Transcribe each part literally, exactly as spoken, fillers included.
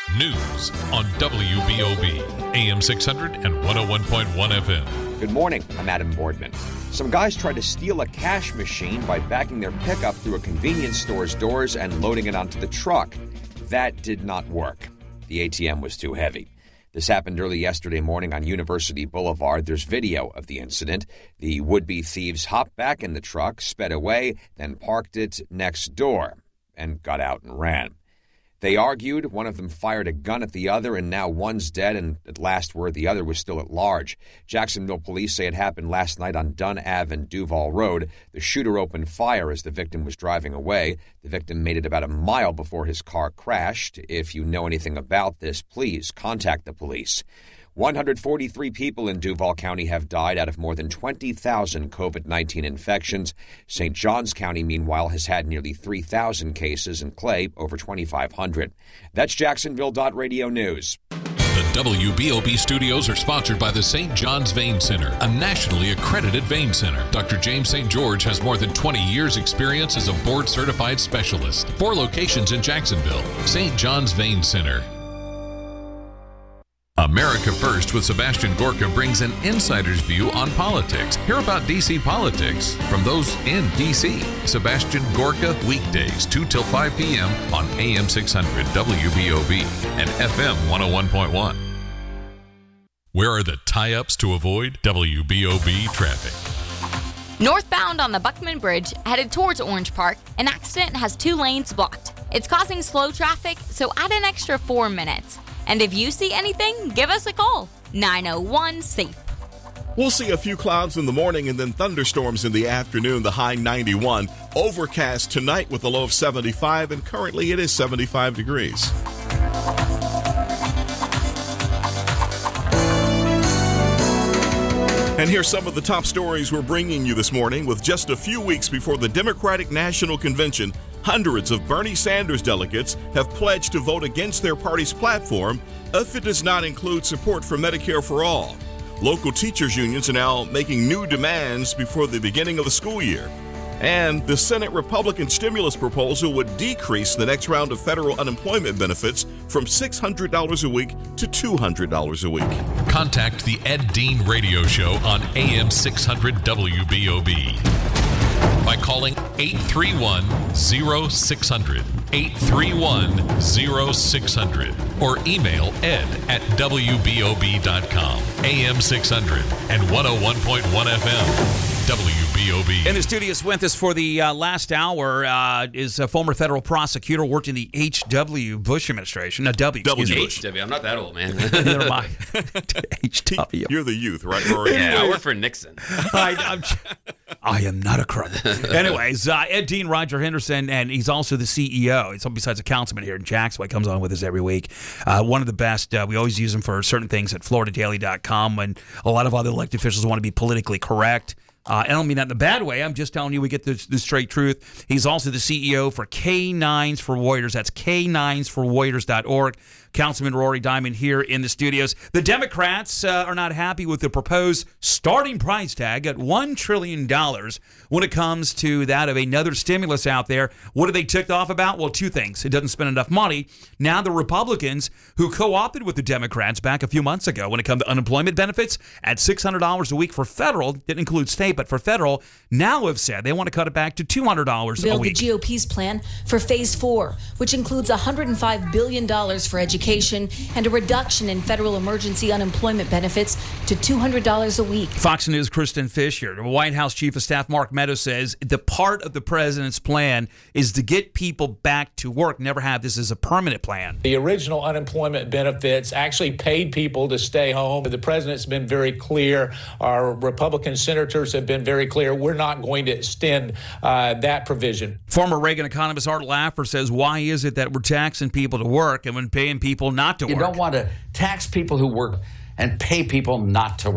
News on W B O B, A M six hundred and one oh one point one F M. Good morning, I'm Adam Boardman. Some guys tried to steal a cash machine by backing their pickup through a convenience store's doors and loading it onto the truck. That did not work. The A T M was too heavy. This happened early yesterday morning on University Boulevard. There's video of the incident. The would-be thieves hopped back in the truck, sped away, then parked it next door and got out and ran. They argued, one of them fired a gun at the other, and now one's dead, and at last word, the other was still at large. Jacksonville police say it happened last night on Dunn Avenue and Duval Road. The shooter opened fire as the victim was driving away. The victim made it about a mile before his car crashed. If you know anything about this, please contact the police. one hundred forty-three people in Duval County have died out of more than twenty thousand covid nineteen infections. Saint Johns County, meanwhile, has had nearly three thousand cases, and Clay over twenty-five hundred. That's Jacksonville dot radio news. The W B O B studios are sponsored by the Saint John's Vein Center, a nationally accredited vein center. Doctor James Saint George has more than twenty years experience as a board-certified specialist. Four locations in Jacksonville. Saint John's Vein Center. America First with Sebastian Gorka brings an insider's view on politics. Hear about D C politics from those in D C. Sebastian Gorka, weekdays, two till five p.m. on A M six hundred W B O B and F M one oh one point one. Where are the tie-ups to avoid W B O B traffic? Northbound on the Buckman Bridge, headed towards Orange Park, an accident has two lanes blocked. It's causing slow traffic, so add an extra four minutes. And if you see anything, give us a call. nine oh one SAFE. We'll see a few clouds in the morning and then thunderstorms in the afternoon, the high ninety-one. Overcast tonight with a low of seventy-five, and currently it is seventy-five degrees. And here's some of the top stories we're bringing you this morning. With just a few weeks before the Democratic National Convention, hundreds of Bernie Sanders delegates have pledged to vote against their party's platform if it does not include support for Medicare for all. Local teachers unions are now making new demands before the beginning of the school year. And the Senate Republican stimulus proposal would decrease the next round of federal unemployment benefits from six hundred dollars a week to two hundred dollars a week. Contact the Ed Dean Radio Show on A M six hundred W B O B by calling eight three one, oh six hundred, eight three one, oh six hundred, or email ed at W B O B dot com. A M six hundred and one oh one point one F M. W B O B. In the studios with us for the uh, last hour uh, is a former federal prosecutor, worked in the H W Bush administration. No, W. W. H W. I'm not that old, man. Neither am I. H W. You're the youth, right, Rory? Yeah, I work for Nixon. I, I'm, I am not a criminal. Anyways, uh, Ed Dean, Roger Henderson, and he's also the C E O. He's besides a councilman here in Jacksonville. He comes on with us every week. Uh, one of the best. Uh, we always use him for certain things at Florida Daily dot com when a lot of other elected officials want to be politically correct. Uh, I don't mean that in a bad way. I'm just telling you we get the, the straight truth. He's also the C E O for K nines for Warriors. That's K nines for Warriors dot org. Councilman Rory Diamond here in the studios. The Democrats uh, are not happy with the proposed starting price tag at one trillion dollars when it comes to that of another stimulus out there. What are they ticked off about? Well, two things. It doesn't spend enough money. Now the Republicans who co-opted with the Democrats back a few months ago when it comes to unemployment benefits at six hundred dollars a week for federal, didn't include state, but for federal, now have said they want to cut it back to two hundred dollars a week. The G O P's plan for phase four, which includes one hundred five billion dollars for education and a reduction in federal emergency unemployment benefits to two hundred dollars a week. Fox News' Kristen Fisher. The White House Chief of Staff Mark Meadows says the part of the president's plan is to get people back to work, never have this as a permanent plan. The original unemployment benefits actually paid people to stay home. The president's been very clear. Our Republican senators have been very clear. We're not going to extend uh, that provision. Former Reagan economist Art Laffer says, why is it that we're taxing people to work and when paying people not to you work? You don't want to tax people who work and pay people not to work.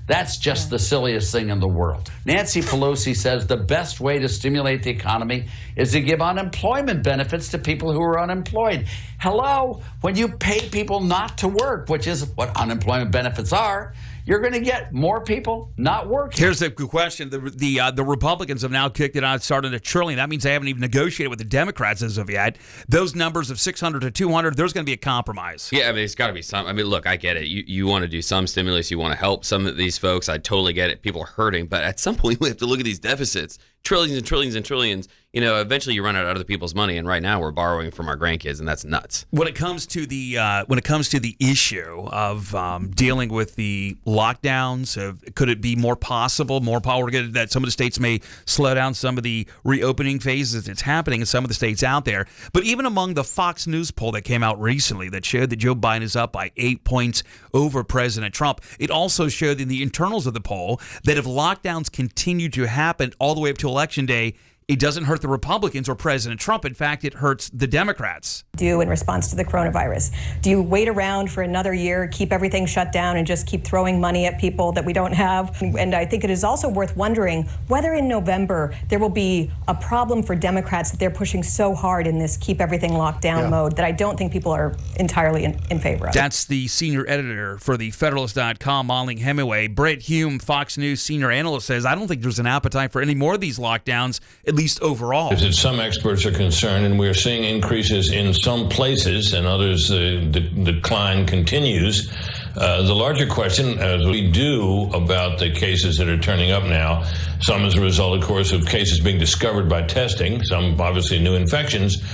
That's just the silliest thing in the world. Nancy Pelosi says the best way to stimulate the economy is to give unemployment benefits to people who are unemployed. Hello? When you pay people not to work, which is what unemployment benefits are, you're going to get more people not working. Here's the question. The the, uh, the Republicans have now kicked it out, started a trillion. That means they haven't even negotiated with the Democrats as of yet. Those numbers of six hundred to two hundred, there's going to be a compromise. Yeah, I mean, it's got to be some. I mean, look, I get it. You you want to do some stimulus. You want to help some of these folks. I totally get it. People are hurting. But at some point, we have to look at these deficits. Trillions and trillions and trillions. You know, eventually you run out of other people's money, and right now we're borrowing from our grandkids, and that's nuts. When it comes to the uh, when it comes to the issue of um, dealing with the lockdowns, of, could it be more possible, more power that some of the states may slow down some of the reopening phases that's happening in some of the states out there? But even among the Fox News poll that came out recently that showed that Joe Biden is up by eight points over President Trump, it also showed in the internals of the poll that if lockdowns continue to happen all the way up to Election Day, it doesn't hurt the Republicans or President Trump. In fact, it hurts the Democrats. Do in response to the coronavirus? Do you wait around for another year, keep everything shut down, and just keep throwing money at people that we don't have? And I think it is also worth wondering whether in November there will be a problem for Democrats that they're pushing so hard in this keep everything locked down yeah. mode that I don't think people are entirely in, in favor of. That's the senior editor for the Federalist dot com, Molly Hemingway. Brett Hume, Fox News senior analyst, says, I don't think there's an appetite for any more of these lockdowns, at least overall. That some experts are concerned, and we're seeing increases in some places, and others uh, the decline continues. Uh, the larger question, as we do about the cases that are turning up now, some as a result, of course, of cases being discovered by testing, some obviously new infections,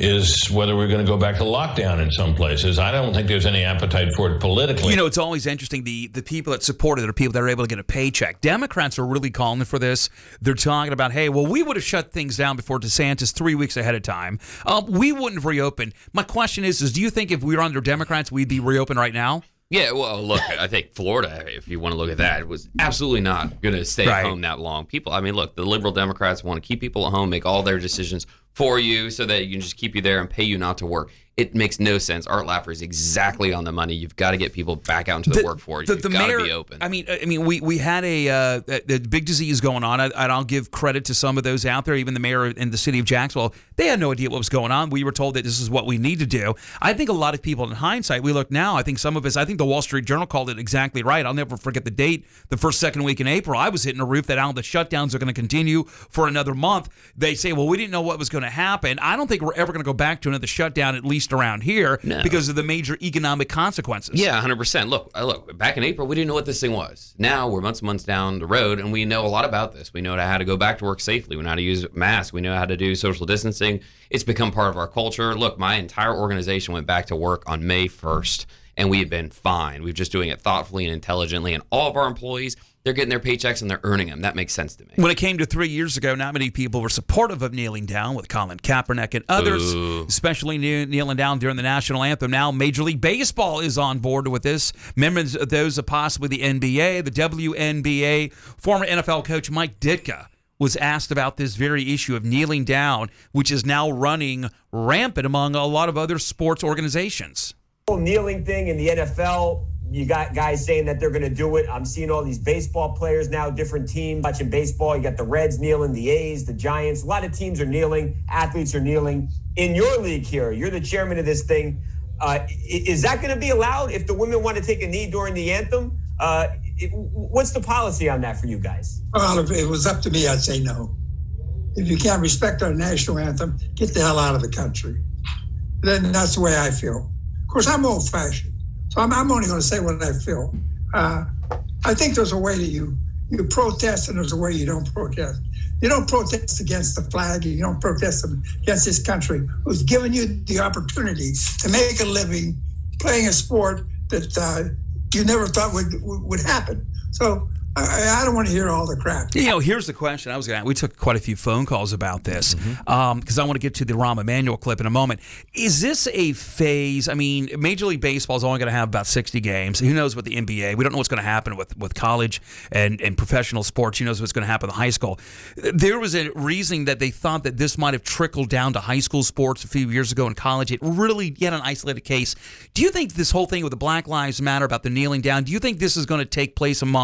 is whether we're going to go back to lockdown in some places. I don't think there's any appetite for it politically. You know, it's always interesting. The, the people that support it are people that are able to get a paycheck. Democrats are really calling for this. They're talking about, hey, well, we would have shut things down before DeSantis three weeks ahead of time. Uh, we wouldn't have reopened. My question is, is do you think if we were under Democrats, we'd be reopened right now? Yeah, well, look, I think Florida, if you want to look at that, was absolutely not going to stay right. at home that long. People, I mean, look, the liberal Democrats want to keep people at home, make all their decisions for you so that you can just keep you there and pay you not to work. It makes no sense. Art Laffer is exactly on the money. You've got to get people back out into the, the workforce. The, You've the got mayor, to be open. I mean, I mean, we we had a, uh, a, a big disease going on, and I'll give credit to some of those out there. Even the mayor in the city of Jacksonville, they had no idea what was going on. We were told that this is what we need to do. I think a lot of people, in hindsight, we look now. I think some of us. I think the Wall Street Journal called it exactly right. I'll never forget the date. The first second week in April, I was hitting a roof that now the shutdowns are going to continue for another month. They say, well, we didn't know what was going to happen. I don't think we're ever going to go back to another shutdown, at least around here. No. Because of the major economic consequences. Yeah, one hundred percent. Look, look. Back in April, we didn't know what this thing was. Now we're months and months down the road, and we know a lot about this. We know how to go back to work safely. We know how to use masks. We know how to do social distancing. It's become part of our culture. Look, my entire organization went back to work on May first, and we have been fine. We're just doing it thoughtfully and intelligently, and all of our employees, they're getting their paychecks and they're earning them. That makes sense to me. When it came to three years ago, not many people were supportive of kneeling down, with Colin Kaepernick and others, Ooh. especially kneeling down during the national anthem. Now Major League Baseball is on board with this. Members of those of possibly the N B A, the W N B A, former N F L coach Mike Ditka was asked about this very issue of kneeling down, which is now running rampant among a lot of other sports organizations. The whole kneeling thing in the N F L, you got guys saying that they're going to do it. I'm seeing all these baseball players now, different teams watching baseball. You got the Reds kneeling, the A's, the Giants. A lot of teams are kneeling. Athletes are kneeling. In your league here, you're the chairman of this thing. Uh, is that going to be allowed if the women want to take a knee during the anthem? Uh, it, what's the policy on that for you guys? Well, if it was up to me, I'd say no. If you can't respect our national anthem, get the hell out of the country. Then that's the way I feel. Of course, I'm old-fashioned. So I'm, I'm only going to say what I feel. Uh, I think there's a way that you you protest and there's a way you don't protest. You don't protest against the flag. You don't protest against this country who's given you the opportunity to make a living playing a sport that uh, you never thought would would happen. So I, I don't want to hear all the crap. You know, here's the question I was going to. We took quite a few phone calls about this because mm-hmm. um, I want to get to the Rahm Emanuel clip in a moment. Is this a phase? I mean, Major League Baseball is only going to have about sixty games. Who knows what the N B A? We don't know what's going to happen with, with college and, and professional sports. Who knows what's going to happen in high school? There was a reason that they thought that this might have trickled down to high school sports a few years ago in college. It really yet an isolated case. Do you think this whole thing with the Black Lives Matter about the kneeling down, do you think this is going to take place among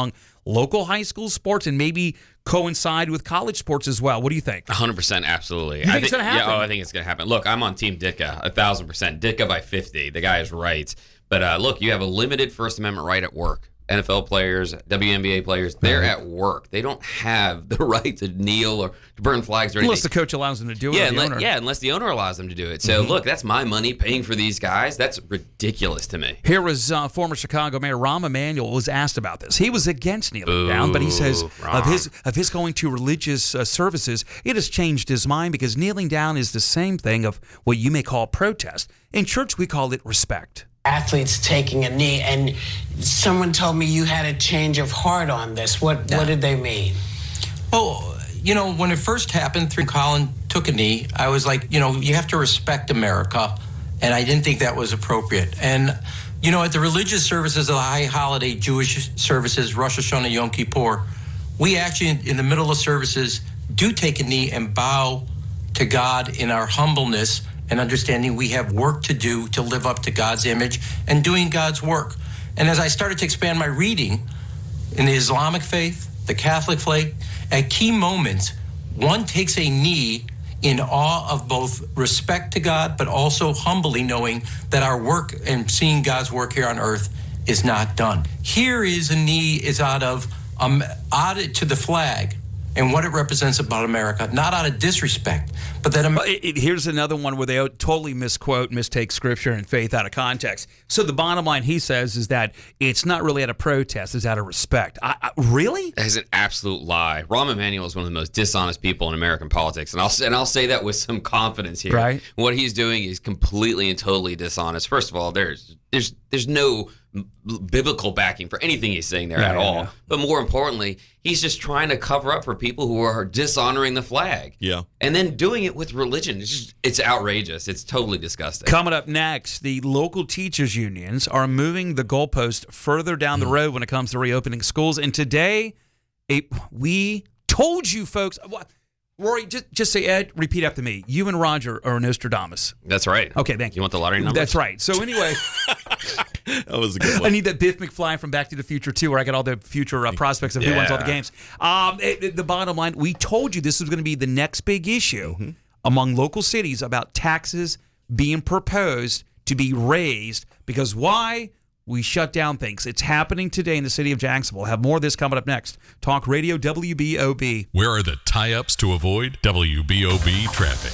local high school sports and maybe coincide with college sports as well. What do you think? one hundred percent, absolutely. You think I it's think, going to happen? Yeah, oh, I think it's going to happen. Look, I'm on Team Ditka, one thousand percent. Ditka by fifty. The guy is right. But uh, look, you have a limited First Amendment right at work. N F L players, W N B A players, they're right. at work. They don't have the right to kneel or to burn flags or anything. Unless the coach allows them to do it. Yeah, or the unless, owner. yeah, unless the owner allows them to do it. So, Mm-hmm. look, that's my money paying for these guys. That's ridiculous to me. Here was uh, former Chicago Mayor Rahm Emanuel was asked about this. He was against kneeling Ooh, down, but he says Rahm. of his of his going to religious uh, services, it has changed his mind because kneeling down is the same thing of what you may call protest. In church, we call it respect. Athletes taking a knee, and someone told me you had a change of heart on this. What Yeah. what did they mean? Oh, you know, when it first happened, through Colin took a knee, I was like, you know, you have to respect America, and I didn't think that was appropriate. And, you know, at the religious services, the high holiday Jewish services, Rosh Hashanah, Yom Kippur, we actually, in the middle of services, do take a knee and bow to God in our humbleness and understanding we have work to do to live up to God's image and doing God's work. And as I started to expand my reading in the Islamic faith, the Catholic faith, at key moments, one takes a knee in awe of both respect to God, but also humbly knowing that our work and seeing God's work here on earth is not done. Here is a knee is out of, um, out to the flag and what it represents about America, not out of disrespect, but that Amer- Well, it, it, here's another one where they totally misquote, mistake scripture and faith out of context. So the bottom line, he says, is that it's not really out of protest, it's out of respect. I, I, really? That is an absolute lie. Rahm Emanuel is one of the most dishonest people in American politics, and I'll and I'll say that with some confidence here. Right. What he's doing is completely and totally dishonest. First of all, there's there's there's no biblical backing for anything he's saying there Yeah, at yeah, all. yeah. But more importantly, he's just trying to cover up for people who are dishonoring the flag. Yeah. And then doing it with religion. It's just it's outrageous. It's totally disgusting. Coming up next, the local teachers unions are moving the goalpost further down the road when it comes to reopening schools. And today, it, we told you folks. What, Rory, just, just say, Ed, repeat after me. You and Roger are Nostradamus. That's right. Okay, thank you. You want the lottery numbers? That's right. So anyway, That was a good I one. need that Biff McFly from Back to the Future too, where I got all the future uh, prospects of who wins all the Yeah. games. Um, it- it- the bottom line, we told you this was going to be the next big issue Mm-hmm. among local cities about taxes being proposed to be raised because why? We shut down things. It's happening today in the city of Jacksonville. We'll have more of this coming up next. Talk Radio W B O B. Where are the tie-ups to avoid W B O B traffic?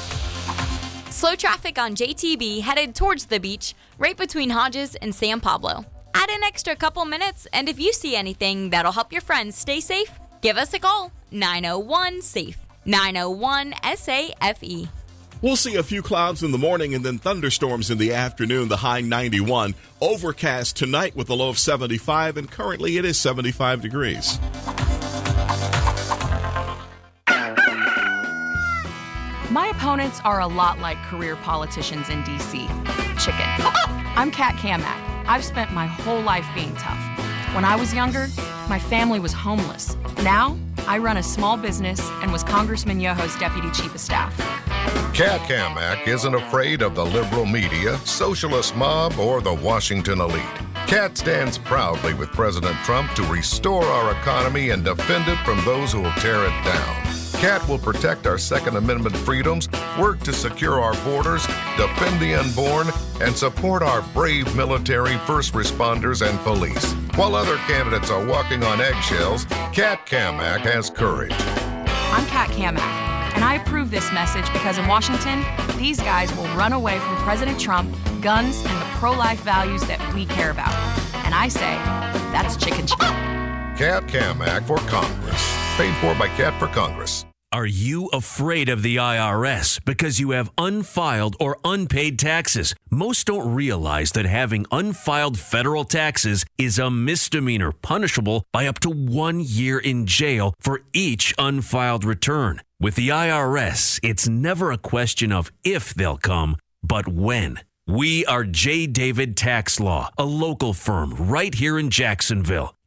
Slow traffic on J T B headed towards the beach, right between Hodges and San Pablo. Add an extra couple minutes, and if you see anything that'll help your friends stay safe, give us a call. nine oh one SAFE. nine oh one S A F E. We'll see a few clouds in the morning and then thunderstorms in the afternoon, the high ninety-one. Overcast tonight with a low of seventy-five, and currently it is seventy-five degrees. My opponents are a lot like career politicians in D C. Chicken. I'm Kat Kamak. I've spent my whole life being tough. When I was younger, my family was homeless. Now, I run a small business and was Congressman Yoho's deputy chief of staff. Kat Kamak isn't afraid of the liberal media, socialist mob, or the Washington elite. Kat stands proudly with President Trump to restore our economy and defend it from those who will tear it down. Kat will protect our Second Amendment freedoms, work to secure our borders, defend the unborn, and support our brave military, first responders, and police. While other candidates are walking on eggshells, Kat Kamak has courage. I'm Kat Kamak, and I approve this message because in Washington, these guys will run away from President Trump, guns, and the pro-life values that we care about. And I say, that's chicken chicken. Kat Kamak for Congress. Paid for by Kat for Congress. Are you afraid of the I R S because you have unfiled or unpaid taxes? Most don't realize that having unfiled federal taxes is a misdemeanor punishable by up to one year in jail for each unfiled return. With the I R S, it's never a question of if they'll come, but when. We are J. David Tax Law, a local firm right here in Jacksonville.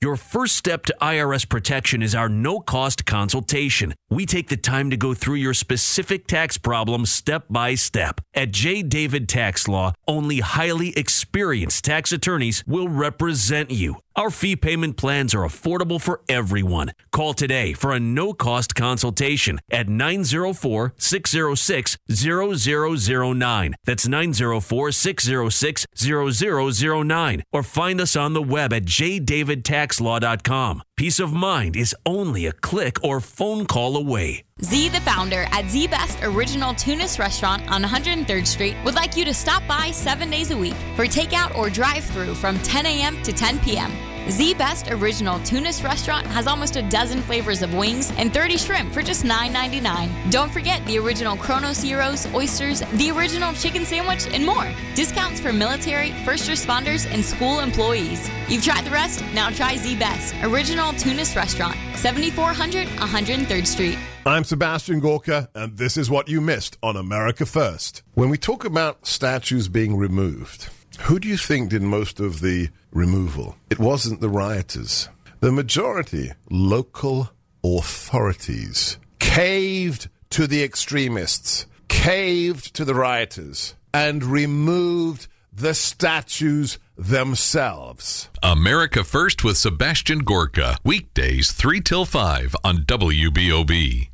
Your first step to I R S protection is our no-cost consultation. We take the time to go through your specific tax problem step by step. At J. David Tax Law, only highly experienced tax attorneys will represent you. Our fee payment plans are affordable for everyone. Call today for a no-cost consultation at nine oh four, six oh six, zero zero zero nine. That's nine oh four, six oh six, zero zero zero nine. Or find us on the web at j david tax law dot com. Peace of mind is only a click or phone call away. Z, the founder at Z Best Original Tunis Restaurant on one hundred third Street, would like you to stop by seven days a week for takeout or drive-through from ten a.m. to ten p.m. Z Best Original Tunis Restaurant has almost a dozen flavors of wings and thirty shrimp for just nine ninety-nine. Don't forget the original Kronos Gyros, oysters, the original chicken sandwich, and more. Discounts for military, first responders, and school employees. You've tried the rest, now try Z Best Original Tunis Restaurant, seventy-four hundred one hundred third Street. I'm Sebastian Gorka, and this is what you missed on America First. When we talk about statues being removed, who do you think did most of the removal? It wasn't the rioters. The majority, local authorities, caved to the extremists, caved to the rioters, and removed the statues themselves. America First with Sebastian Gorka. Weekdays three till five on W B O B.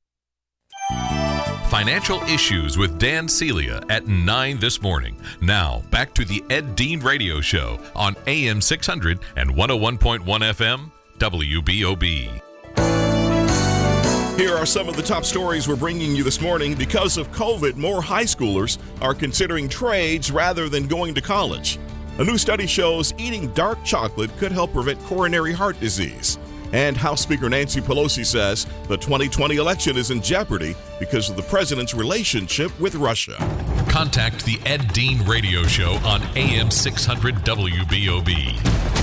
Financial Issues with Dan Celia at nine this morning. Now, back to the Ed Dean Radio Show on A M six hundred and one oh one point one F M, W B O B. Here are some of the top stories we're bringing you this morning. Because of COVID, more high schoolers are considering trades rather than going to college. A new study shows eating dark chocolate could help prevent coronary heart disease. And House Speaker Nancy Pelosi says the twenty twenty election is in jeopardy because of the president's relationship with Russia. Contact the Ed Dean Radio Show on A M six hundred W B O B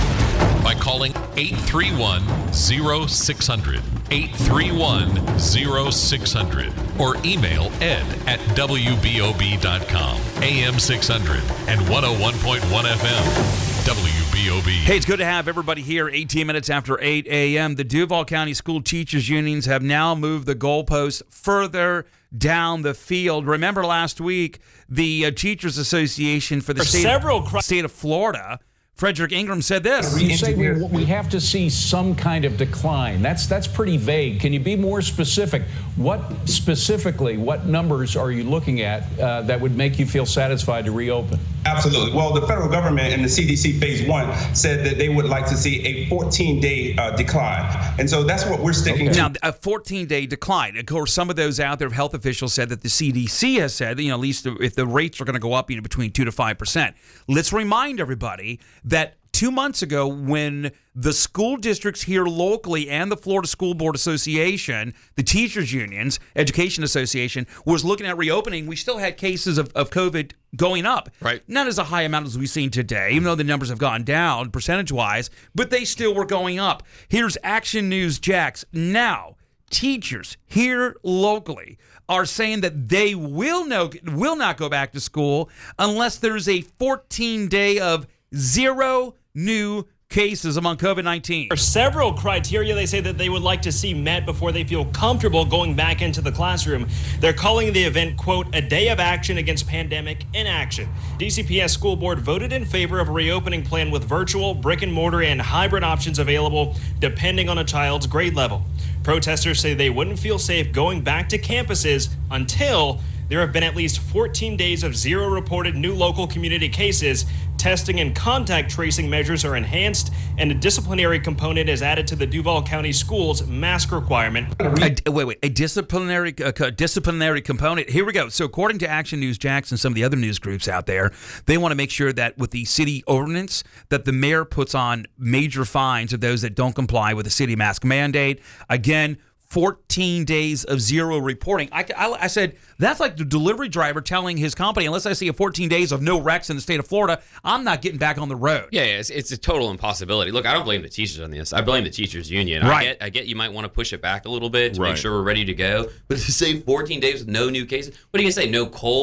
by calling eight three one, zero six hundred, eight three one, zero six hundred, or email ed at w b o b dot com. A M six hundred and one oh one point one F M, W B O B. Hey, it's good to have everybody here. eighteen minutes after eight a.m. The Duval County School Teachers Unions have now moved the goalposts further down the field. Remember last week, the uh, Teachers Association for the for state, several of, state of Florida, Frederick Ingram, said this. You say we, we have to see some kind of decline. That's that's pretty vague. Can you be more specific? What specifically, what numbers are you looking at uh, that would make you feel satisfied to reopen? Absolutely. Well, the federal government and the C D C phase one said that they would like to see a fourteen-day uh, decline. And so that's what we're sticking okay. to. Now, a fourteen-day decline. Of course, some of those out there, health officials said that the C D C has said, you know, at least if the rates are going to go up, you know, between two to five percent. Let's remind everybody that two months ago, when the school districts here locally and the Florida School Board Association, the teachers unions, Education Association, was looking at reopening, we still had cases of, of COVID going up. Right. Not as a high amount as we've seen today, even though the numbers have gone down percentage-wise, but they still were going up. Here's Action News Jax. Now, teachers here locally are saying that they will no will not go back to school unless there's a fourteen-day of zero new cases among COVID nineteen. There are several criteria they say that they would like to see met before they feel comfortable going back into the classroom. They're calling the event, quote, a day of action against pandemic inaction. D C P S School Board voted in favor of a reopening plan with virtual, brick and mortar, and hybrid options available depending on a child's grade level. Protesters say they wouldn't feel safe going back to campuses until there have been at least fourteen days of zero reported new local community cases. Testing and contact tracing measures are enhanced, and a disciplinary component is added to the Duval County Schools mask requirement. A, wait, wait, a disciplinary uh, disciplinary component. Here we go. So according to Action News Jax and some of the other news groups out there, they want to make sure that with the city ordinance that the mayor puts on major fines of those that don't comply with the city mask mandate. Again, fourteen days of zero reporting. I, I, I said, that's like the delivery driver telling his company, unless I see a fourteen days of no wrecks in the state of Florida, I'm not getting back on the road. Yeah, yeah it's, it's a total impossibility. Look, I don't blame the teachers on this. I blame the teachers union. Right. I get, I get you might want to push it back a little bit to Right. make sure we're ready to go. But to say fourteen days with no new cases, what are you going to say? No colds?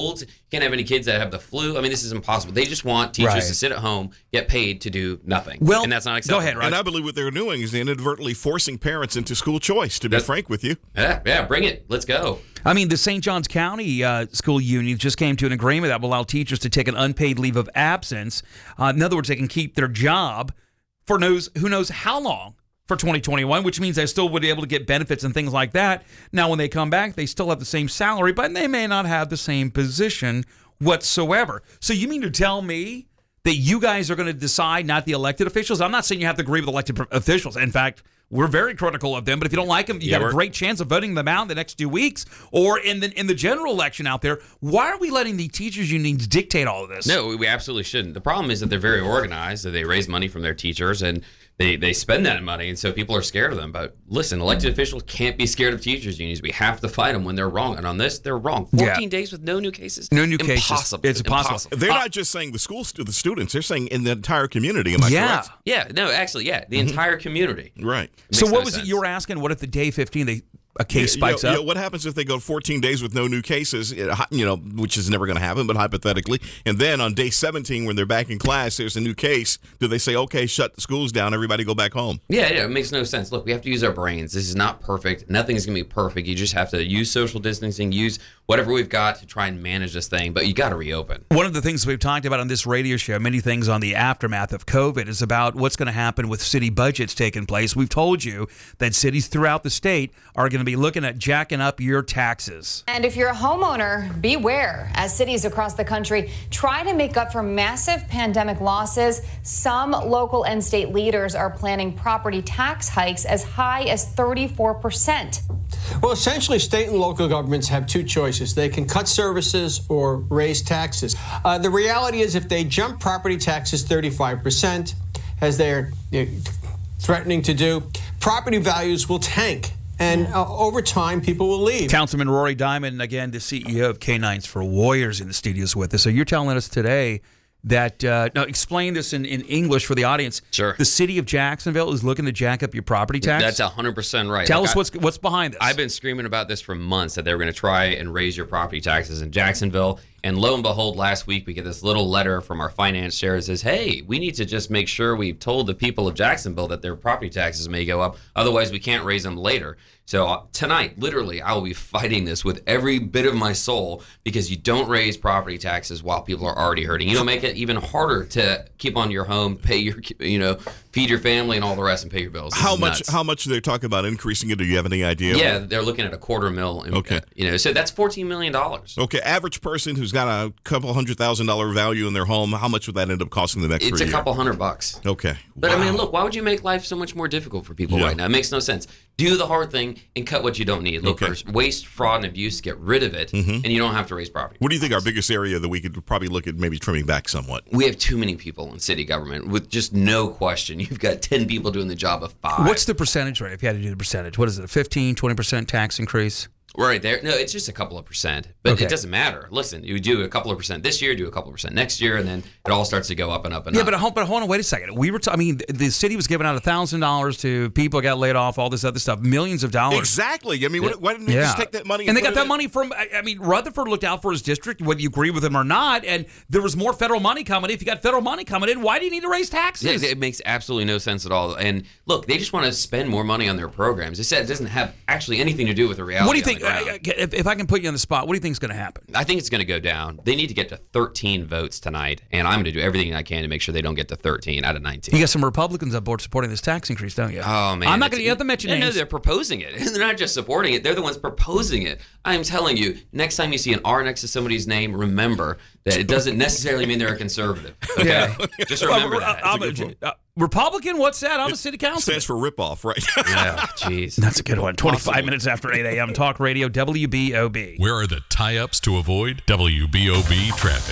Can't have any kids that have the flu. I mean, this is impossible. They just want teachers Right. to sit at home, get paid to do nothing. Well, and that's not acceptable. go ahead, Rod. And I believe what they're doing is inadvertently forcing parents into school choice, to be That's- frank with you. Yeah, yeah, bring it. Let's go. I mean, the Saint Johns County uh, School Union just came to an agreement that will allow teachers to take an unpaid leave of absence. Uh, in other words, they can keep their job for knows who knows how long for twenty twenty-one, which means they still would be able to get benefits and things like that. Now, when they come back, they still have the same salary, but they may not have the same position whatsoever. So you mean to tell me that you guys are going to decide, not the elected officials? I'm not saying you have to agree with elected officials. In fact, we're very critical of them, but if you don't like them, you Yeah, got a we're- great chance of voting them out in the next two weeks or in the in the general election out there. Why are we letting the teachers unions dictate all of this? No, we absolutely shouldn't. The problem is that they're very organized, that they raise money from their teachers, and they, they spend that money, and so people are scared of them. But listen, elected officials can't be scared of teachers unions. We have to fight them when they're wrong. And on this, they're wrong. fourteen Yeah. days with no new cases? No new cases. Impossible. It's impossible. They're not just saying the schools, the students. They're saying in the entire community. Am I Yeah. correct? Yeah, no, actually, yeah, the entire community. Right. So Makes what no was sense. it you were asking? What if the day fifteen they a case You know- spikes you up? know, what happens if they go fourteen days with no new cases, you know, which is never going to happen, but hypothetically, and then on day seventeen when they're back in class, there's a new case. Do they say, okay, shut the schools down, everybody go back home? Yeah, yeah, it makes no sense. Look, we have to use our brains. This is not perfect. Nothing's going to be perfect. You just have to use social distancing, use whatever we've got to try and manage this thing, but you got to reopen. One of the things we've talked about on this radio show, many things on the aftermath of COVID, is about what's going to happen with city budgets taking place. We've told you that cities throughout the state are going to be looking at jacking up your taxes. And if you're a homeowner, beware. As cities across the country try to make up for massive pandemic losses, some local and state leaders are planning property tax hikes as high as thirty-four percent. Well, essentially, state and local governments have two choices. They can cut services or raise taxes. Uh, the reality is if they jump property taxes thirty-five percent, as they're you know, threatening to do, property values will tank. And uh, over time, people will leave. Councilman Rory Diamond, again, the C E O of Canines for Warriors, in the studios with us. So you're telling us today that, uh, now explain this in, in English for the audience. Sure. The city of Jacksonville is looking to jack up your property tax? That's one hundred percent right. Tell Look, us I- what's what's behind this. I've been screaming about this for months, that they were going to try and raise your property taxes in Jacksonville. And lo and behold, last week we get this little letter from our finance chair that says, hey, we need to just make sure we've told the people of Jacksonville that their property taxes may go up. Otherwise, we can't raise them later. So uh, tonight, literally, I will be fighting this with every bit of my soul, because you don't raise property taxes while people are already hurting. You don't make it even harder to keep on your home, pay your, you know, feed your family and all the rest, and pay your bills. This How is much? nuts. How much are they talking about increasing it? Do you have any idea? Yeah, they're looking at a quarter mil. in- Okay. uh, you know, so that's fourteen million dollars. Okay, average person who's got a couple hundred thousand dollar value in their home, how much would that end up costing them extra It's a year? couple hundred bucks. Okay. But I mean, look, why would you make life so much more difficult for people Yeah. right now? It makes no sense. Do the hard thing and cut what you don't need. Look, Okay. for waste, fraud, and abuse, get rid of it, Mhm. and you don't have to raise property. What do you think our biggest area that we could probably look at maybe trimming back somewhat? We have too many people in city government, with just no question. You've got ten people doing the job of five. What's the percentage rate if you had to do the percentage? What is it, a fifteen, twenty percent tax increase? Right there. No, it's just a couple of percent. But Okay. it doesn't matter. Listen, you do a couple of percent this year, do a couple of percent next year, and then it all starts to go up and up and Yeah, up. but hold, but hold on, wait a second. We were, t- I mean, the city was giving out a thousand dollars to people who got laid off, all this other stuff, millions of dollars. Exactly. I mean, why- why didn't they just take that money and And they put got it that in- money from. I I mean, Rutherford looked out for his district, whether you agree with him or not, and there was more federal money coming in. If you got federal money coming in, why do you need to raise taxes? Yeah, it makes absolutely no sense at all. And look, they just want to spend more money on their programs. It said it doesn't have actually anything to do with the reality. What do you on think? the ground. uh, If, if I can put you on the spot, what do you think is going to happen? I think it's going to go down. They need to get to thirteen votes tonight, and I'm going to do everything I can to make sure they don't get to thirteen out of nineteen. You got some Republicans on board supporting this tax increase, don't you? Oh man, I'm not it's- going to. You have to mention no, no, names. they're proposing it. They're not just supporting it. They're the ones proposing it. I'm telling you, next time you see an R next to somebody's name, remember that it doesn't necessarily mean they're a conservative. Okay? Yeah. Just remember Uh, that. I'm a- uh, Republican? What's that? I'm a city councilman. Stands for ripoff, right? Yeah, jeez. That's a good one. twenty-five minutes after eight a.m. Talk Radio, W B O B. Where are the tie-ups to avoid W B O B traffic?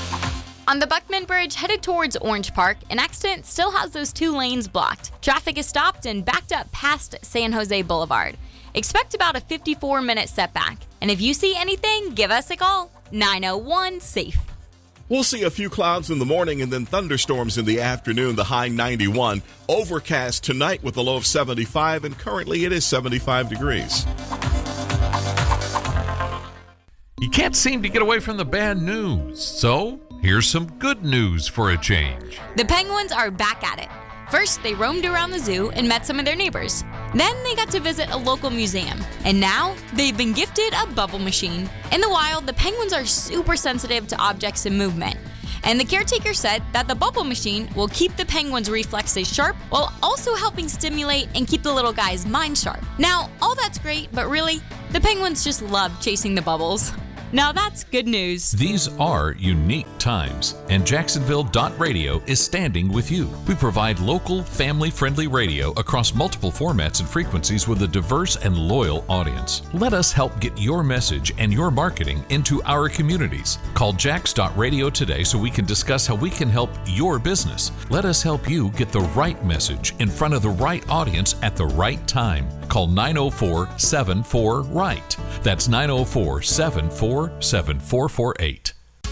On the Buckman Bridge headed towards Orange Park, an accident still has those two lanes blocked. Traffic is stopped and backed up past San Jose Boulevard. Expect about a fifty-four minute setback. And if you see anything, give us a call. nine oh one SAFE. We'll see a few clouds in the morning and then thunderstorms in the afternoon, the high ninety-one. Overcast tonight with a low of seventy-five, and currently it is seventy-five degrees. You can't seem to get away from the bad news. So, here's some good news for a change. The penguins are back at it. First, they roamed around the zoo and met some of their neighbors. Then they got to visit a local museum. And now, they've been gifted a bubble machine. In the wild, the penguins are super sensitive to objects and movement. And the caretaker said that the bubble machine will keep the penguins' reflexes sharp while also helping stimulate and keep the little guy's mind sharp. Now, all that's great, but really, the penguins just love chasing the bubbles. Now that's good news. These are unique times, and Jacksonville dot radio is standing with you. We provide local, family-friendly radio across multiple formats and frequencies with a diverse and loyal audience. Let us help get your message and your marketing into our communities. Call Jax dot radio today so we can discuss how we can help your business. Let us help you get the right message in front of the right audience at the right time. Call nine oh four, seven four, right. That's nine oh four, seven four, seven four four eight.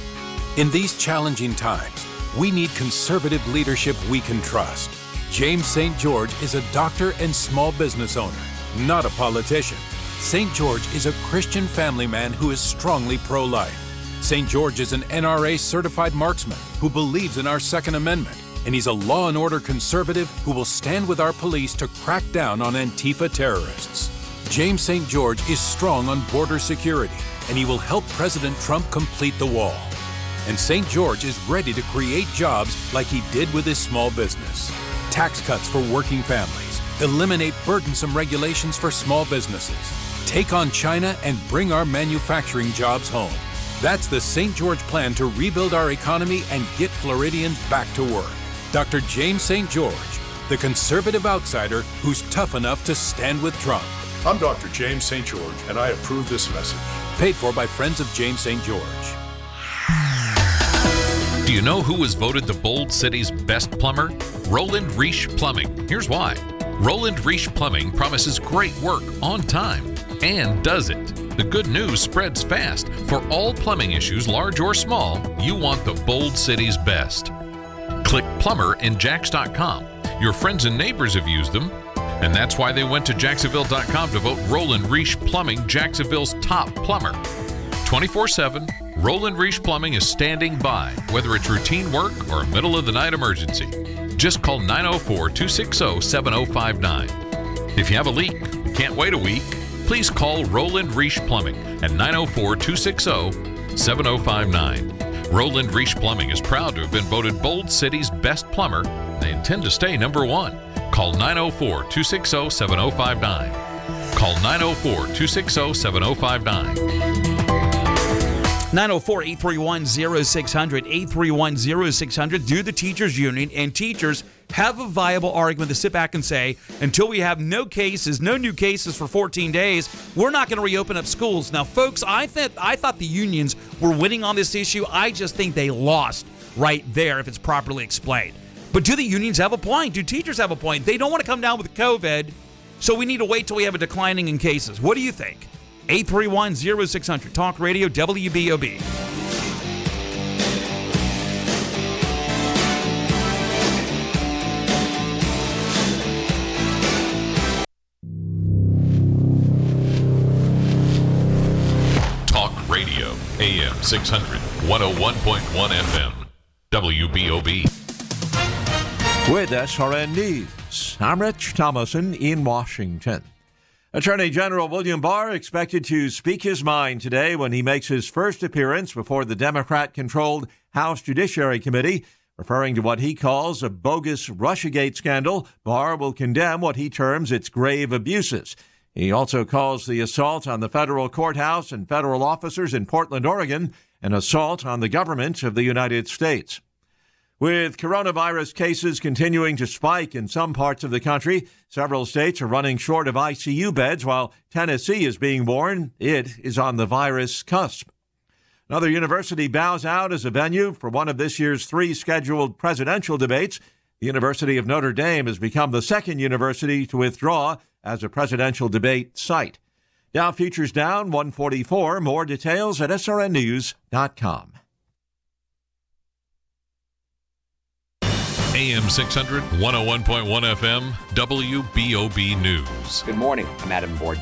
In these challenging times, we need conservative leadership we can trust. James Saint George is a doctor and small business owner, not a politician. Saint George is a Christian family man who is strongly pro-life. Saint George is an N R A certified marksman who believes in our Second Amendment. And he's a law and order conservative who will stand with our police to crack down on Antifa terrorists. James Saint George is strong on border security, and he will help President Trump complete the wall. And Saint George is ready to create jobs like he did with his small business. Tax cuts for working families, eliminate burdensome regulations for small businesses, take on China and bring our manufacturing jobs home. That's the Saint George plan to rebuild our economy and get Floridians back to work. Doctor James Saint George, the conservative outsider who's tough enough to stand with Trump. I'm Doctor James Saint George, and I approve this message. Paid for by Friends of James Saint George. Do you know who was voted the Bold City's best plumber? Roland Reish Plumbing. Here's why. Roland Reish Plumbing promises great work on time and does it. The good news spreads fast. For all plumbing issues, large or small, you want the Bold City's best. Click plumber in Jax dot com. Your friends and neighbors have used them, and that's why they went to Jacksonville dot com to vote Roland Reish Plumbing Jacksonville's top plumber. twenty-four seven, Roland Reish Plumbing is standing by, whether it's routine work or a middle-of-the-night emergency. Just call nine oh four, two six oh, seven oh five nine. If you have a leak, can't wait a week, please call Roland Reish Plumbing at nine oh four, two six oh, seven oh five nine. Roland Reish Plumbing is proud to have been voted Bold City's best plumber. They intend to stay number one. Call nine oh four, two six oh, seven oh five nine. Call nine oh four, two six oh, seven oh five nine. nine oh four, eight three one, oh six hundred, eight three one, oh six hundred. Do the teachers union and teachers have a viable argument to sit back and say, until we have no cases, no new cases for fourteen days, we're not going to reopen up schools. Now, folks, I th- I thought the unions were winning on this issue. I just think they lost right there if it's properly explained. But do the unions have a point? Do teachers have a point? They don't want to come down with COVID, so we need to wait till we have a declining in cases. What do you think? eight three one, oh six hundred. Talk Radio, W B O B. Talk Radio, A M six hundred, one oh one point one F M, W B O B. With S R N News, I'm Rich Thomason in Washington. Attorney General William Barr expected to speak his mind today when he makes his first appearance before the Democrat-controlled House Judiciary Committee. Referring to what he calls a bogus Russiagate scandal, Barr will condemn what he terms its grave abuses. He also calls the assault on the federal courthouse and federal officers in Portland, Oregon, an assault on the government of the United States. With coronavirus cases continuing to spike in some parts of the country, several states are running short of I C U beds while Tennessee is being warned it is on the virus cusp. Another university bows out as a venue for one of this year's three scheduled presidential debates. The University of Notre Dame has become the second university to withdraw as a presidential debate site. Dow futures down one forty-four. More details at S R N news dot com. A M six hundred, one oh one point one F M, W B O B News. Good morning. I'm Adam Boardman.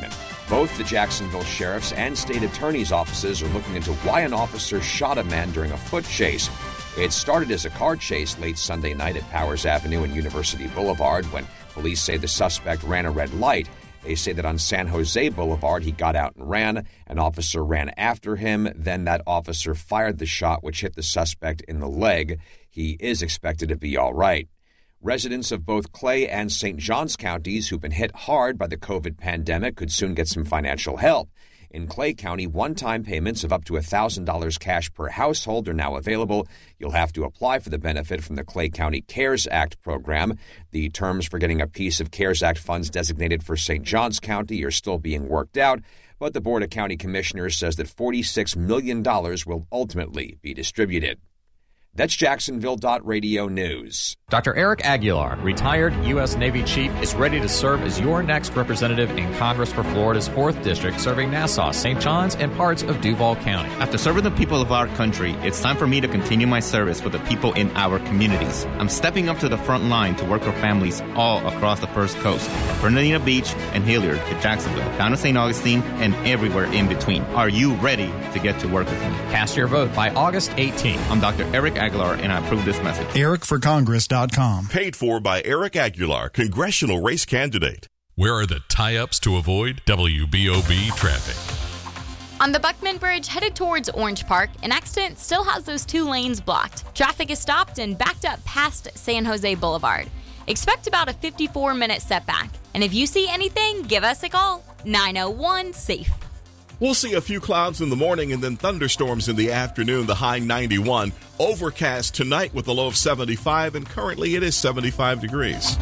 Both the Jacksonville Sheriff's and State Attorney's offices are looking into why an officer shot a man during a foot chase. It started as a car chase late Sunday night at Powers Avenue and University Boulevard when police say the suspect ran a red light. They say that on San Jose Boulevard, he got out and ran. An officer ran after him. Then that officer fired the shot, which hit the suspect in the leg. He is expected to be all right. Residents of both Clay and Saint Johns counties who've been hit hard by the COVID pandemic could soon get some financial help. In Clay County, one-time payments of up to one thousand dollars cash per household are now available. You'll have to apply for the benefit from the Clay County CARES Act program. The terms for getting a piece of CARES Act funds designated for Saint Johns County are still being worked out, but the Board of County Commissioners says that forty-six million dollars will ultimately be distributed. That's Jacksonville Radio News. Doctor Eric Aguilar, retired U S Navy Chief, is ready to serve as your next representative in Congress for Florida's fourth District, serving Nassau, Saint Johns, and parts of Duval County. After serving the people of our country, it's time for me to continue my service for the people in our communities. I'm stepping up to the front line to work with families all across the First Coast, from Bernardino Beach and Hilliard to Jacksonville, down to Saint Augustine, and everywhere in between. Are you ready to get to work with me? Cast your vote by August eighteenth. I'm Doctor Eric Aguilar, and I approve this message. Eric for Congress dot com. Paid for by Eric Aguilar, congressional race candidate. Where are the tie-ups to avoid W B O B traffic? On the Buckman Bridge headed towards Orange Park, an accident still has those two lanes blocked. Traffic is stopped and backed up past San Jose Boulevard. Expect about a fifty-four minute setback. And if you see anything, give us a call. nine oh one SAFE. We'll see a few clouds in the morning and then thunderstorms in the afternoon, the high ninety-one. Overcast tonight with a low of seventy-five, and currently it is seventy-five degrees.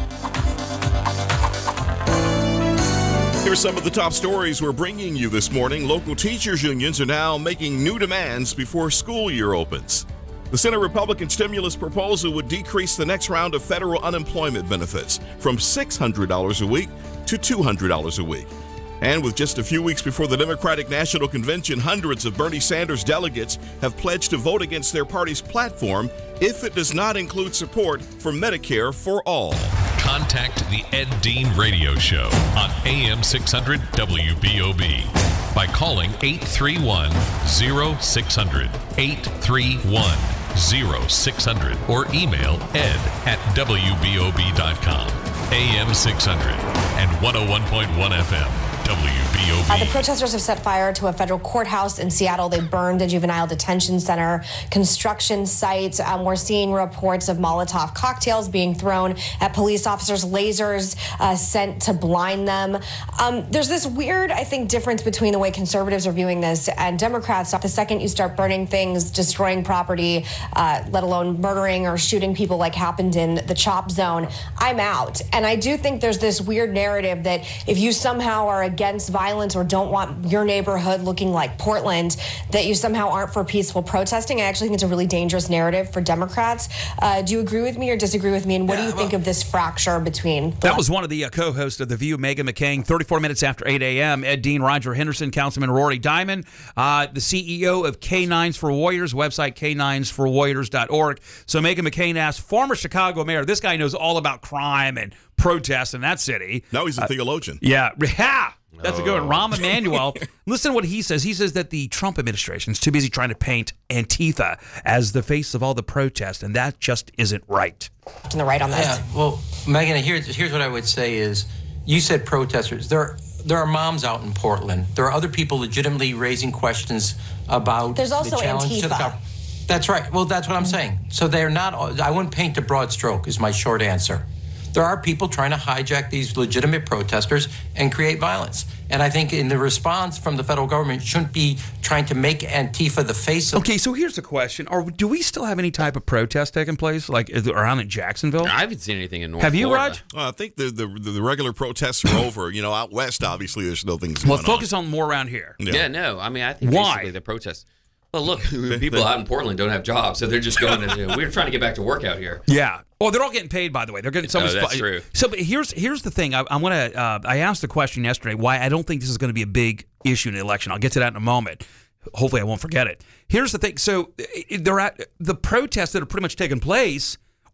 Here's some of the top stories we're bringing you this morning. Local teachers unions are now making new demands before school year opens. The Senate Republican stimulus proposal would decrease the next round of federal unemployment benefits from six hundred dollars a week to two hundred dollars a week. And with just a few weeks before the Democratic National Convention, hundreds of Bernie Sanders delegates have pledged to vote against their party's platform if it does not include support for Medicare for all. Contact the Ed Dean Radio Show on A M six hundred W B O B by calling eight three one, oh six hundred, eight three one, oh six hundred, or email ed at W B O B dot com. A M six hundred and one oh one point one F M. W B O B. Uh, the protesters have set fire to a federal courthouse in Seattle. They burned a juvenile detention center, construction sites. Um, we're seeing reports of Molotov cocktails being thrown at police officers, lasers uh, sent to blind them. Um, there's this weird, I think, difference between the way conservatives are viewing this and Democrats. The second you start burning things, destroying property, uh, let alone murdering or shooting people like happened in the CHOP zone, I'm out. And I do think there's this weird narrative that if you somehow are against violence or don't want your neighborhood looking like Portland, that you somehow aren't for peaceful protesting. I actually think it's a really dangerous narrative for Democrats. Uh, do you agree with me or disagree with me? And what yeah, do you well, think of this fracture between... That was one of the uh, co-hosts of The View, Meghan McCain, thirty-four minutes after eight a.m. Ed Dean, Roger Henderson, Councilman Rory Diamond, uh, the C E O of K nines for Warriors, website K nines for warriors dot org. So Meghan McCain asked, former Chicago mayor, this guy knows all about crime and protests in that city. Now he's a uh, theologian. Yeah. Ha! That's a good one. Rahm Emanuel. Listen to what he says. He says that the Trump administration is too busy trying to paint Antifa as the face of all the protests, and that just isn't right. On the right on this. Yeah, well, Megan, here's, here's what I would say is, you said protesters. There, there are moms out in Portland. There are other people legitimately raising questions about There's also the challenge Antifa. to the government. That's right. Well, that's what I'm saying. So they're not, I wouldn't paint a broad stroke is my short answer. There are people trying to hijack these legitimate protesters and create violence. And I think in the response from the federal government shouldn't be trying to make Antifa the face of... Okay, so here's the question. Are, do we still have any type of protest taking place, like around in Jacksonville? I haven't seen anything in North Have you, Florida. Raj? Well, I think the, the the regular protests are over. You know, out west, obviously, there's no things going on. Well, focus on more around here. Yeah. yeah, no. I mean, I think Why? basically the protests... Well, look, people out in Portland don't have jobs, so they're just going to. We're trying to get back to work out here. Yeah. Oh, they're all getting paid, by the way. They're getting so no, much. That's true. So, but here's here's the thing. I, I'm gonna. Uh, I asked the question yesterday why I don't think this is going to be a big issue in the election. I'll get to that in a moment. Hopefully, I won't forget it. Here's the thing. So, they're at the protests that are pretty much taking place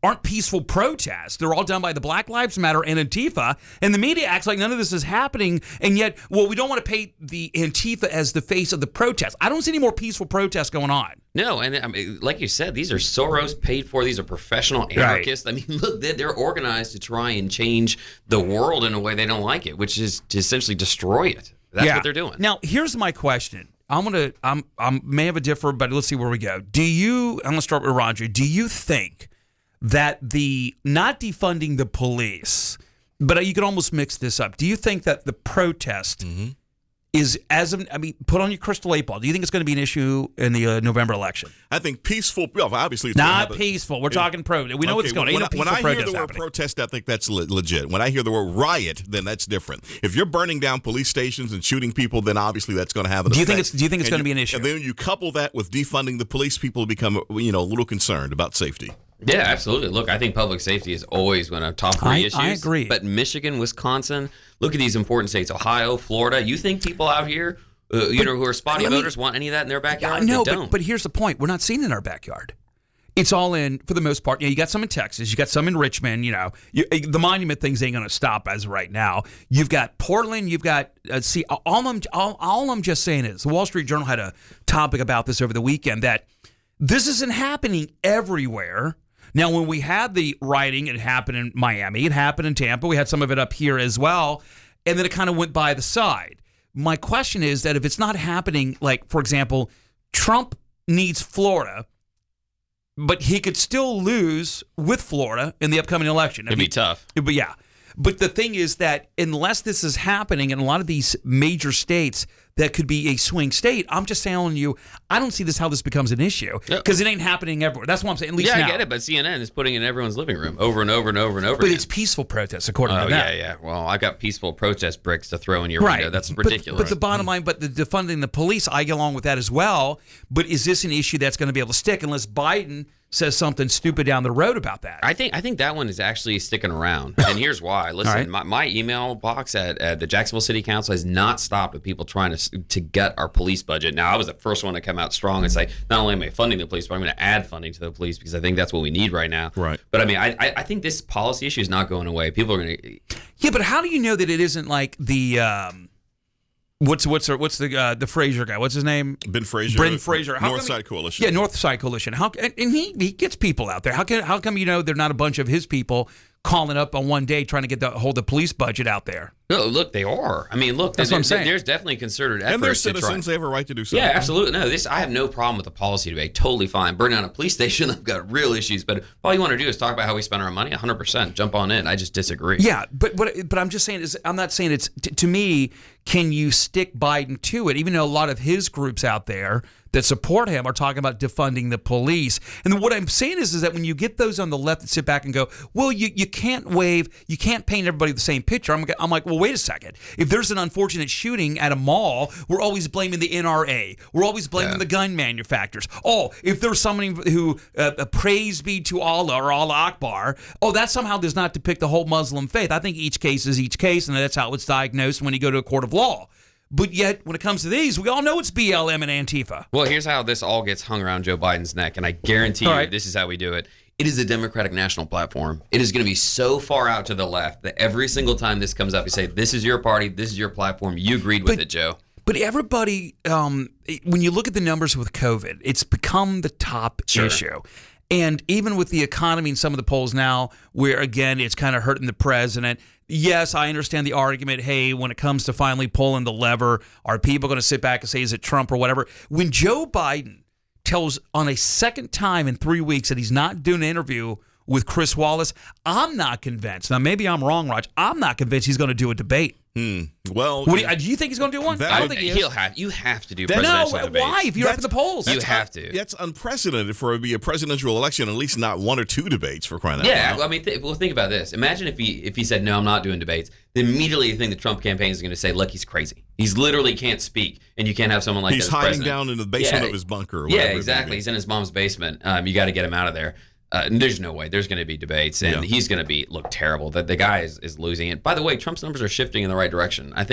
aren't peaceful protests. They're all done by the Black Lives Matter and Antifa, and the media acts like none of this is happening, and yet, well, we don't want to paint the Antifa as the face of the protest. I don't see any more peaceful protests going on. No, and I mean, like you said, these are Soros paid for. These are professional anarchists. Right. I mean, look, they're organized to try and change the world in a way they don't like it, which is to essentially destroy it. That's yeah. what they're doing. Now, here's my question. I'm gonna. I'm. I may have a differ, but let's see where we go. Do you? I'm gonna start with Roger. Do you think that the not defunding the police, but you could almost mix this up? Do you think that the protest mm-hmm. is as of, I mean, put on your crystal eight ball? Do you think it's going to be an issue in the uh, November election? I think peaceful. Well, obviously, it's not peaceful. We're it, talking pro. We know okay, what's going on. When, no when I hear the word happening. protest, I think that's le- legit. When I hear the word riot, then that's different. If you're burning down police stations and shooting people, then obviously that's going to have an do you effect. think it's Do you think it's going to be an issue? And then you couple that with defunding the police, people become you know a little concerned about safety. Yeah, absolutely. Look, I think public safety is always one of top three I, issues. I agree. But Michigan, Wisconsin, look at these important states. Ohio, Florida. You think people out here, uh, you but, know, who are spotty me, voters want any of that in their backyard? No, they but, don't. but here's the point. We're not seeing it in our backyard. It's all in, for the most part. You know, you got some in Texas. You got some in Richmond. You know, you, the monument things ain't going to stop as of right now. You've got Portland. You've got, uh, see, all I'm, all, all I'm just saying is, the Wall Street Journal had a topic about this over the weekend, that this isn't happening everywhere. Now, when we had the rioting, it happened in Miami. It happened in Tampa. We had some of it up here as well. And then it kind of went by the side. My question is that if it's not happening, like, for example, Trump needs Florida, but he could still lose with Florida in the upcoming election. It'd be tough. But yeah. But the thing is that unless this is happening in a lot of these major states that could be a swing state, I'm just telling you, I don't see this how this becomes an issue because it ain't happening everywhere. That's what I'm saying. At least yeah, now. I get it, but C N N is putting it in everyone's living room over and over and over and over. But again. it's peaceful protests, according oh, to that. yeah, yeah. Well, I got peaceful protest bricks to throw in your right. window. That's but, ridiculous. But the bottom line, but the defunding the police, I get along with that as well. But is this an issue that's going to be able to stick unless Biden says something stupid down the road about that? I think I think that one is actually sticking around, and here's why. Listen, right. my, my email box at, at the Jacksonville City Council has not stopped with people trying to to gut our police budget. Now, I was the first one to come out strong and say, not only am I funding the police, but I'm going to add funding to the police because I think that's what we need right now. Right. But I mean, I I think this policy issue is not going away. People are going to. Yeah, but how do you know that it isn't like the? Um, What's what's what's the uh, the Fraser guy? What's his name? Ben Fraser. Ben Fraser. How Northside he, Coalition. Yeah, Northside Coalition. How and, and he he gets people out there. How can how come you know they're not a bunch of his people calling up on one day trying to get the hold the police budget out there? No, look, they are. I mean, look, that's there, what I'm saying. There's definitely concerted effort. And they're citizens; they have a right to do so. Yeah, absolutely. No, this I have no problem with the policy debate. Totally fine. Burn down a police station, I've got real issues. But all you want to do is talk about how we spend our money. one hundred percent. Jump on in. I just disagree. Yeah, but but but I'm just saying is I'm not saying it's t- to me. Can you stick Biden to it? Even though a lot of his groups out there that support him are talking about defunding the police. And what I'm saying is, is that when you get those on the left that sit back and go, well, you, you can't wave, you can't paint everybody the same picture. I'm, I'm like, well, wait a second. If there's an unfortunate shooting at a mall, we're always blaming the N R A. We're always blaming yeah. the gun manufacturers. Oh, if there's someone who, uh, praise be to Allah or Allah Akbar, oh, that somehow does not depict the whole Muslim faith. I think each case is each case, and that's how it's diagnosed when you go to a court of law. But yet, when it comes to these, we all know it's B L M and Antifa. Well, here's how this all gets hung around Joe Biden's neck, and I guarantee you right. this is how we do it. It is a Democratic national platform. It is going to be so far out to the left that every single time this comes up, you say, this is your party, this is your platform, you agreed with but, it, Joe. But everybody, um, when you look at the numbers with COVID, it's become the top sure. issue. And even with the economy in some of the polls now, where, again, it's kind of hurting the president. Yes, I understand the argument, hey, when it comes to finally pulling the lever, are people going to sit back and say, is it Trump or whatever? When Joe Biden tells on a second time in three weeks that he's not doing an interview with Chris Wallace, I'm not convinced. Now, maybe I'm wrong, Raj. I'm not convinced he's going to do a debate. Hmm. Well, what do, you, do you think he's going to do one? That, I don't think he is. He'll have. You have to do then presidential no, debates. Why? If you're up in the polls, you have to. That's unprecedented for it to be a presidential election. At least not one or two debates for crying out yeah, loud. Yeah, I mean, th- well, think about this. Imagine if he if he said no, I'm not doing debates. Then immediately you think the Trump campaign is going to say, look, he's crazy. He's literally can't speak, and you can't have someone like he's that as hiding president. down in the basement yeah, of his bunker. Or yeah, exactly. He's in his mom's basement. Um, you got to get him out of there. Uh, and there's no way. There's going to be debates, and yeah. he's going to be look terrible. The, the guy is, is losing it. By the way, Trump's numbers are shifting in the right direction. I think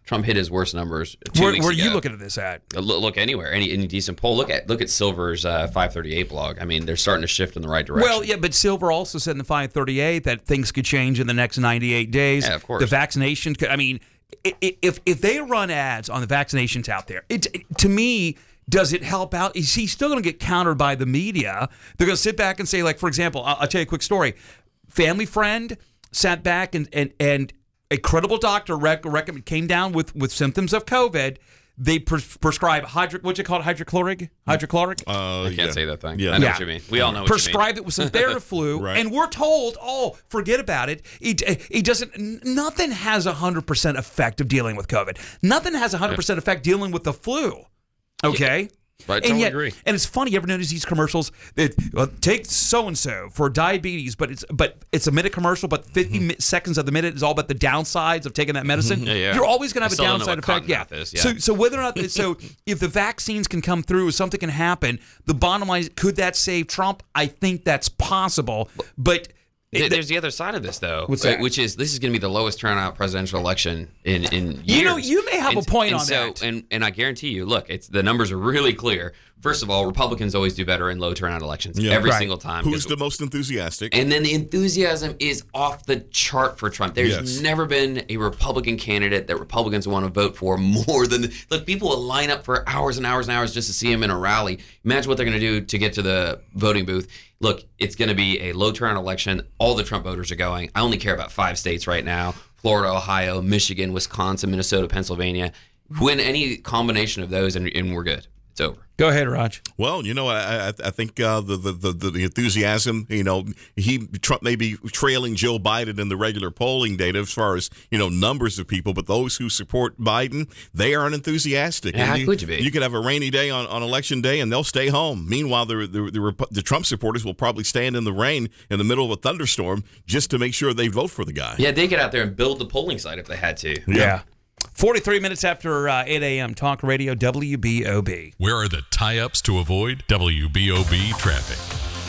Trump hit his worst numbers two Where, weeks where are ago. you looking at this at? Look, look anywhere, any any decent poll. Look at look at Silver's uh, five thirty-eight blog. I mean, they're starting to shift in the right direction. Well, yeah, but Silver also said in the five thirty-eight that things could change in the next ninety-eight days. Yeah, of course. The vaccination could, I mean, i- i- if if they run ads on the vaccinations out there, it, it to me, does it help out? Is he still going to get countered by the media? They're going to sit back and say, like, for example, I'll, I'll tell you a quick story. Family friend sat back and and and a credible doctor rec- rec- came down with, with symptoms of COVID. They pres- prescribe hydro, what's it called? Hydrochloric? Hydrochloric? Uh, I can't yeah. say that thing. Yeah. I know yeah. what you mean. We all know what prescribe you mean. it with some Theraflu, Right. and we're told, oh, forget about it. It, it doesn't. Nothing has a hundred percent effect of dealing with COVID. Nothing has a hundred percent effect dealing with the flu. Okay. Yeah. I and totally yet, agree. And it's funny. You ever notice these commercials that well, take so and so for diabetes, but it's but it's a minute commercial, but fifty mm-hmm. mi- seconds of the minute is all about the downsides of taking that medicine. Yeah, yeah. You're always going to I have a still don't know downside what effect. Yeah. cottonmouth is, yeah. So so whether or not so if the vaccines can come through, something can happen. The bottom line is, could that save Trump? I think that's possible, but. There- There's the other side of this, though, What's that? which is this is going to be the lowest turnout presidential election in, in years. You know, you may have and, a point and on so, that. And, and I guarantee you, look, it's the numbers are really clear. First of all, Republicans always do better in low turnout elections Yeah. every Right. single time. Who's 'cause- the most enthusiastic? And then the enthusiasm is off the chart for Trump. There's Yes. never been a Republican candidate that Republicans want to vote for more than look. People will line up for hours and hours and hours just to see him in a rally. Imagine what they're going to do to get to the voting booth. Look, it's going to be a low turnout election. All the Trump voters are going. I only care about five states right now: Florida, Ohio, Michigan, Wisconsin, Minnesota, Pennsylvania. Win any combination of those, and, and we're good. It's over. Go ahead, Raj. Well, you know, I I, I think uh, the, the, the the enthusiasm, you know, he Trump may be trailing Joe Biden in the regular polling data as far as, you know, numbers of people, but those who support Biden, they aren't enthusiastic. Yeah, And how you, could you be? You could have a rainy day on, on election day and they'll stay home. Meanwhile, the, the the Repu- the Trump supporters will probably stand in the rain in the middle of a thunderstorm just to make sure they vote for the guy. Yeah, they get out there and build the polling site if they had to. Yeah. forty-three minutes after uh, eight a.m. Talk Radio W B O B. Where are the tie-ups to avoid W B O B traffic?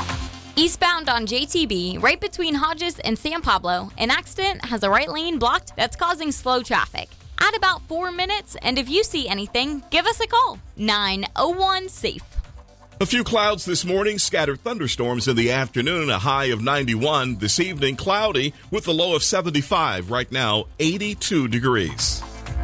Eastbound on J T B, right between Hodges and San Pablo, an accident has a right lane blocked that's causing slow traffic. Add about four minutes, and if you see anything, give us a call. nine oh one SAFE. A few clouds this morning, scattered thunderstorms in the afternoon, a high of ninety-one. This evening, cloudy with a low of seventy-five. Right now, eighty-two degrees.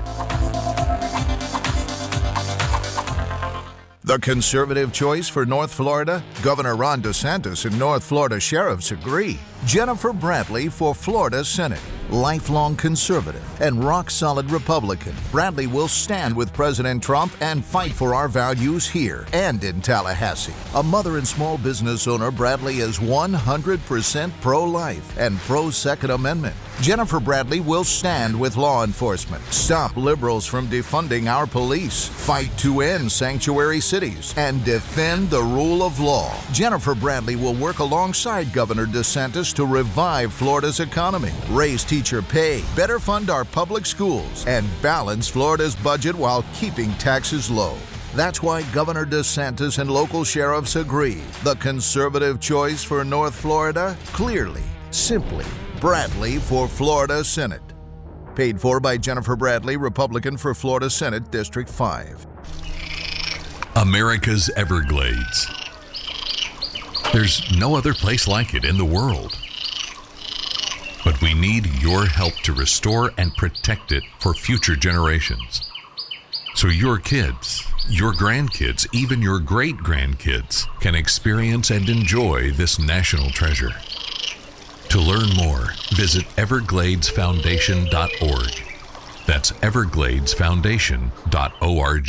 The conservative choice for North Florida? Governor Ron DeSantis and North Florida sheriffs agree. Jennifer Bradley for Florida Senate. Lifelong conservative and rock-solid Republican, Bradley will stand with President Trump and fight for our values here and in Tallahassee. A mother and small business owner, Bradley is one hundred percent pro-life and pro-Second Amendment. Jennifer Bradley will stand with law enforcement, stop liberals from defunding our police, fight to end sanctuary cities, and defend the rule of law. Jennifer Bradley will work alongside Governor DeSantis to revive Florida's economy, raise teacher pay, better fund our public schools, and balance Florida's budget while keeping taxes low. That's why Governor DeSantis and local sheriffs agree. The conservative choice for North Florida? Clearly, simply, Bradley for Florida Senate. Paid for by Jennifer Bradley, Republican for Florida Senate District five. America's Everglades. There's no other place like it in the world. But we need your help to restore and protect it for future generations. So your kids, your grandkids, even your great-grandkids can experience and enjoy this national treasure. To learn more, visit everglades foundation dot org. That's everglades foundation dot org.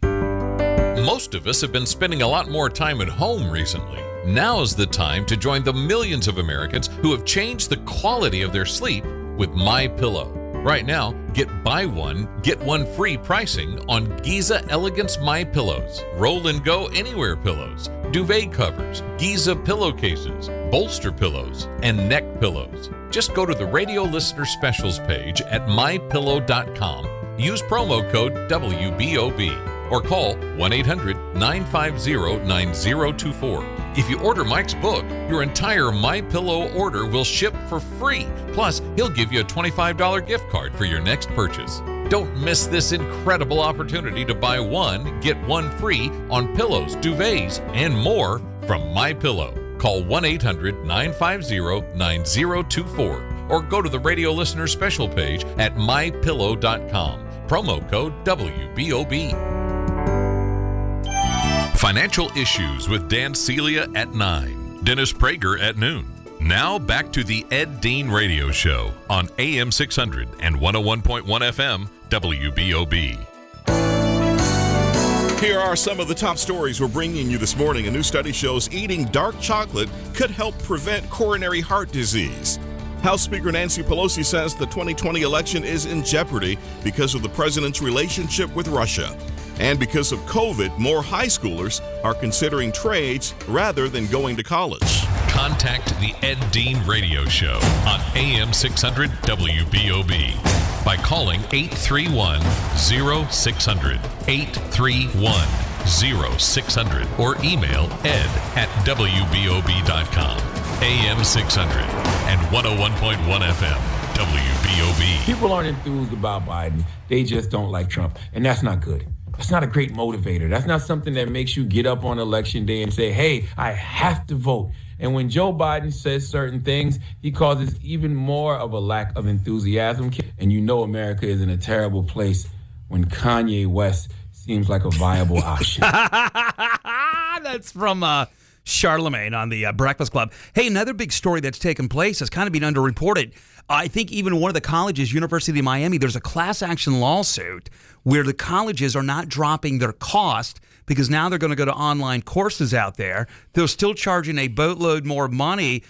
Most of us have been spending a lot more time at home recently. Now's the time to join the millions of Americans who have changed the quality of their sleep with MyPillow. Right now, get buy one, get one free pricing on Giza Elegance MyPillows, Roll and Go Anywhere pillows, duvet covers, Giza pillowcases, bolster pillows, and neck pillows. Just go to the radio listener specials page at my pillow dot com. Use promo code W B O B or call one eight hundred nine five zero nine zero two four. If you order Mike's book, your entire MyPillow order will ship for free. Plus, he'll give you a twenty-five dollars gift card for your next purchase. Don't miss this incredible opportunity to buy one, get one free on pillows, duvets, and more from MyPillow. Call one eight hundred nine five zero nine zero two four or go to the radio listener special page at my pillow dot com. Promo code W B O B. Financial Issues with Dan Celia at nine. Dennis Prager at noon. Now back to the Ed Dean Radio Show on A M six hundred and one oh one point one F M W B O B. Here are some of the top stories we're bringing you this morning. A new study shows eating dark chocolate could help prevent coronary heart disease. House Speaker Nancy Pelosi says the twenty twenty election is in jeopardy because of the president's relationship with Russia. And because of COVID, more high schoolers are considering trades rather than going to college. Contact the Ed Dean Radio Show on A M six hundred W B O B by calling eight three one, zero six hundred, eight three one, zero six hundred, or email ed at W B O B dot com. A M six hundred and one oh one point one F M W B O B. People aren't enthused about Biden. They just don't like Trump, and that's not good. That's not a great motivator. That's not something that makes you get up on election day and say, hey, I have to vote. And when Joe Biden says certain things, he causes even more of a lack of enthusiasm. And you know America is in a terrible place when Kanye West seems like a viable option. That's from uh, Charlemagne on the uh, Breakfast Club. Hey, another big story that's taken place has kind of been underreported. I think even one of the colleges, University of Miami, there's a class action lawsuit where the colleges are not dropping their cost because now they're going to go to online courses out there. They're still charging a boatload more money.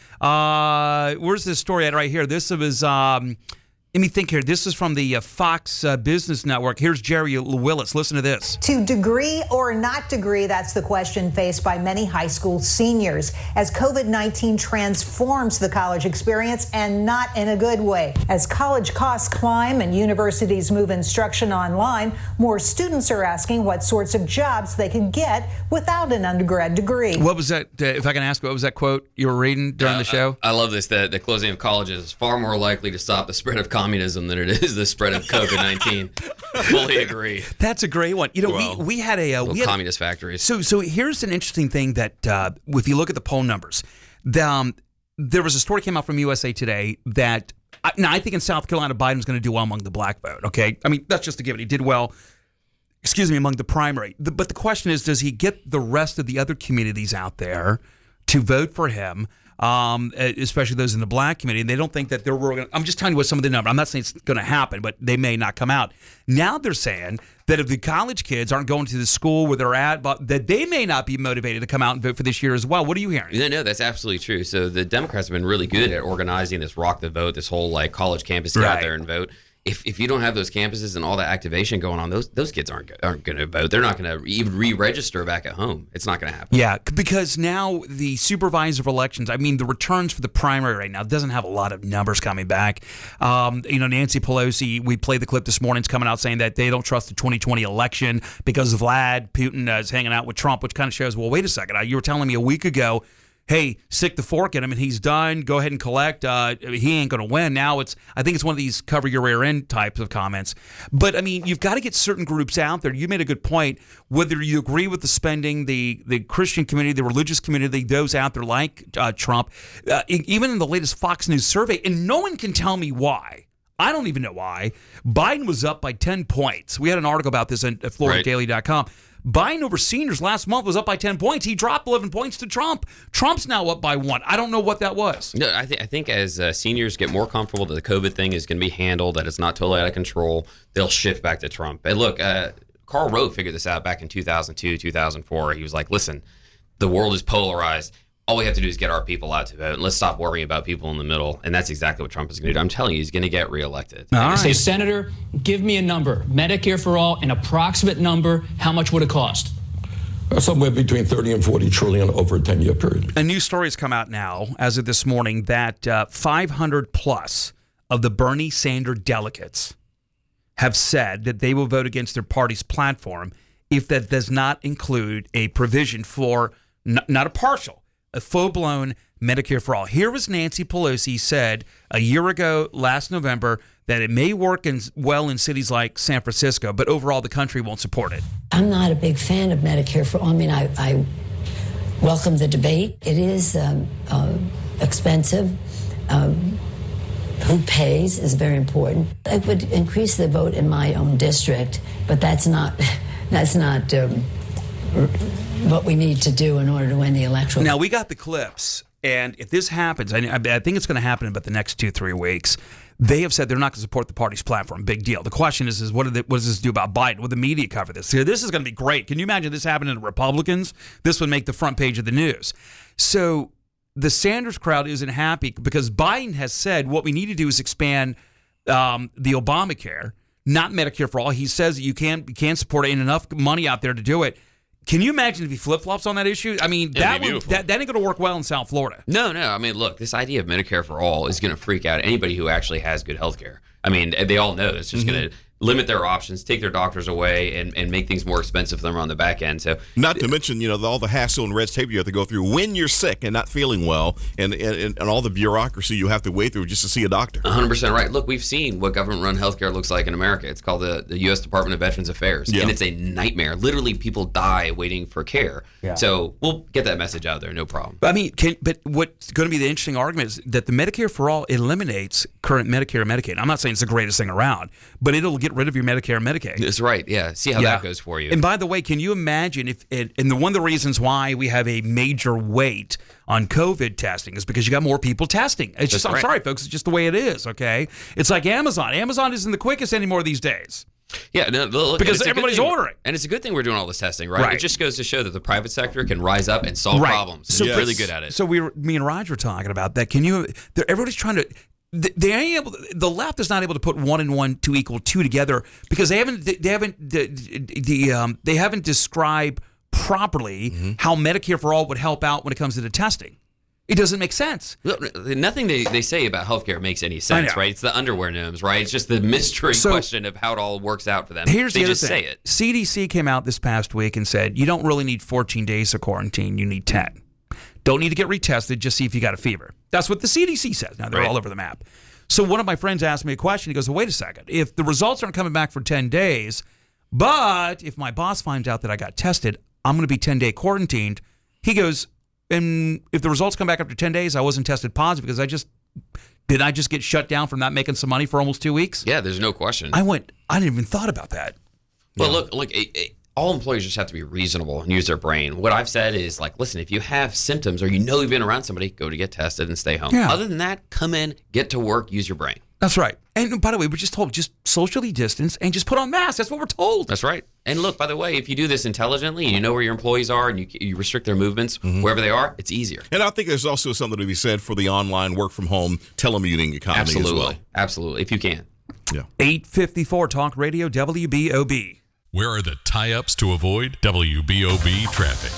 Uh, where's this story at right here? This was... Um, Let me think here. This is from the uh, Fox uh, Business Network. Here's Jerry Willis. Listen to this. To degree or not degree, that's the question faced by many high school seniors as COVID nineteen transforms the college experience, and not in a good way. As college costs climb and universities move instruction online, more students are asking what sorts of jobs they can get without an undergrad degree. What was that? Uh, if I can ask, what was that quote you were reading during uh, the show? I, I love this. The, the closing of colleges is far more likely to stop the spread of communism than it is the spread of COVID nineteen. Fully agree. That's a great one. You know, well, we, we had a uh, we had, communist factories. So so here's an interesting thing that uh, if you look at the poll numbers, the, um, there was a story came out from U S A Today that I, now I think in South Carolina Biden's going to do well among the black vote. Okay, I mean that's just a given. He did well. Excuse me, among the primary. The, but the question is, does he get the rest of the other communities out there to vote for him? Um, especially those in the black community, and they don't think that they're going to, I'm just telling you what some of the numbers, I'm not saying it's going to happen, but they may not come out. Now they're saying that if the college kids aren't going to the school where they're at, but that they may not be motivated to come out and vote for this year as well. What are you hearing? No, no, that's absolutely true. So the Democrats have been really good at organizing this rock the vote, this whole like college campus get Right. out there and vote. If if you don't have those campuses and all that activation going on, those those kids aren't aren't going to vote. They're not going to even re-register back at home. It's not going to happen. Yeah, because now the supervisor of elections, I mean, the returns for the primary right now doesn't have a lot of numbers coming back. Um, you know, Nancy Pelosi, we played the clip this morning, is coming out saying that they don't trust the twenty twenty election because Vlad Putin uh, is hanging out with Trump, which kind of shows, well, wait a second. You were telling me a week ago, hey, stick the fork in him and he's done. Go ahead and collect. Uh, he ain't going to win. Now it's, I think it's one of these cover your rear end types of comments. But I mean, you've got to get certain groups out there. You made a good point. Whether you agree with the spending, the the Christian community, the religious community, those out there like uh, Trump, uh, even in the latest Fox News survey, and no one can tell me why. I don't even know why. Biden was up by ten points. We had an article about this at Florida Daily dot com. Biden over seniors last month was up by ten points. He dropped eleven points to Trump. Trump's now up by one. I don't know what that was. No, I, th- I think as uh, seniors get more comfortable that the COVID thing is going to be handled, that it's not totally out of control, they'll shift back to Trump. And look, uh, Karl Rove figured this out back in two thousand two, two thousand four. He was like, listen, the world is polarized. All we have to do is get our people out to vote, and let's stop worrying about people in the middle. And that's exactly what Trump is going to do. I'm telling you, he's going to get reelected. All right. Say, Senator, give me a number. Medicare for all, an approximate number. How much would it cost? Uh, somewhere between thirty and forty trillion over a ten-year period. A new story has come out now, as of this morning, that uh, five hundred plus of the Bernie Sanders delegates have said that they will vote against their party's platform if that does not include a provision for n- not a partial, a full-blown Medicare for all. Here was Nancy Pelosi said a year ago, last November, that it may work in, well in cities like San Francisco, but overall the country won't support it. I'm not a big fan of Medicare for all. I mean, I, I welcome the debate. It is um, uh, expensive. Um, who pays is very important. It would increase the vote in my own district, but that's not that's not um, what we need to do in order to win the electoral. Now, we got the clips, and if this happens, I, I think it's going to happen in about the next two, three weeks. They have said they're not going to support the party's platform. Big deal. The question is, is what, they, what does this do about Biden? Will the media cover this? So this is going to be great. Can you imagine this happening to Republicans? This would make the front page of the news. So the Sanders crowd isn't happy because Biden has said what we need to do is expand um, the Obamacare, not Medicare for all. He says that you can't, you can't support it and enough money out there to do it. Can you imagine if he flip-flops on that issue? I mean, that, would, that that ain't going to work well in South Florida. No, no. I mean, look, this idea of Medicare for all is going to freak out anybody who actually has good health care. I mean, they all know it's just mm-hmm. going to limit their options, take their doctors away, and, and make things more expensive for them on the back end. So, not to mention, you know, all the hassle and red tape you have to go through when you're sick and not feeling well, and and, and all the bureaucracy you have to wait through just to see a doctor. one hundred percent right. Look, we've seen what government-run healthcare looks like in America. It's called the, the U S Department of Veterans Affairs, yeah. and it's a nightmare. Literally, people die waiting for care. Yeah. So we'll get that message out there, no problem. But I mean, can, but what's going to be the interesting argument is that the Medicare for all eliminates current Medicare and Medicaid. I'm not saying it's the greatest thing around, but it'll get rid of your Medicare and Medicaid. That's right. Yeah. See how yeah. that goes for you. And by the way, can you imagine if it, and the, one of the reasons why we have a major wait on COVID testing is because you got more people testing. It's just, right. I'm sorry, folks. It's just the way it is. Okay. It's like Amazon. Amazon isn't the quickest anymore these days. Yeah, no, look, because everybody's thing, ordering. And it's a good thing we're doing all this testing, right? right? It just goes to show that the private sector can rise up and solve right. problems. So it's yes. really good at it. So we were, me and Roger were talking about that. Can you, everybody's trying to, they ain't able. The left is not able to put one and one to equal two together because they haven't. They haven't. The, the um. They haven't described properly mm-hmm. how Medicare for all would help out when it comes to the testing. It doesn't make sense. Nothing they, they say about healthcare makes any sense, right? It's the underwear gnomes, right? It's just the mystery so, question of how it all works out for them. Here's they the just other thing. say it. C D C came out this past week and said you don't really need fourteen days of quarantine. You need ten. Don't need to get retested. Just see if you got a fever. That's what the C D C says. Now they're right. all over the map. So one of my friends asked me a question. He goes, well, wait a second. If the results aren't coming back for ten days, but if my boss finds out that I got tested, I'm going to be ten-day quarantined. He goes, and if the results come back after ten days, I wasn't tested positive because I just, did I just get shut down for not making some money for almost two weeks? Yeah, there's no question. I went, I didn't even thought about that. Well, yeah. look, look, it, it, all employees just have to be reasonable and use their brain. What I've said is, like, listen, if you have symptoms or you know you've been around somebody, go to get tested and stay home. Yeah. Other than that, come in, get to work, use your brain. That's right. And by the way, we're just told just socially distance and just put on masks. That's what we're told. That's right. And look, by the way, if you do this intelligently and you know where your employees are and you, you restrict their movements mm-hmm. wherever they are, it's easier. And I think there's also something to be said for the online work from home telemmuting economy Absolutely. as well. Absolutely. If you can. Yeah. eight fifty-four Talk Radio W B O B. Where are the tie-ups to avoid W B O B traffic?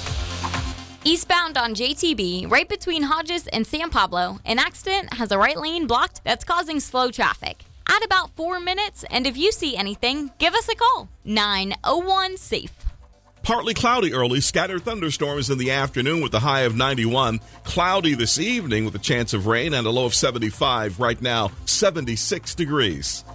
Eastbound on J T B, right between Hodges and San Pablo, an accident has a right lane blocked that's causing slow traffic. Add about four minutes, and if you see anything, give us a call. nine oh one SAFE. Partly cloudy early, scattered thunderstorms in the afternoon with a high of ninety-one. Cloudy this evening with a chance of rain and a low of seventy-five. Right now, seventy-six degrees.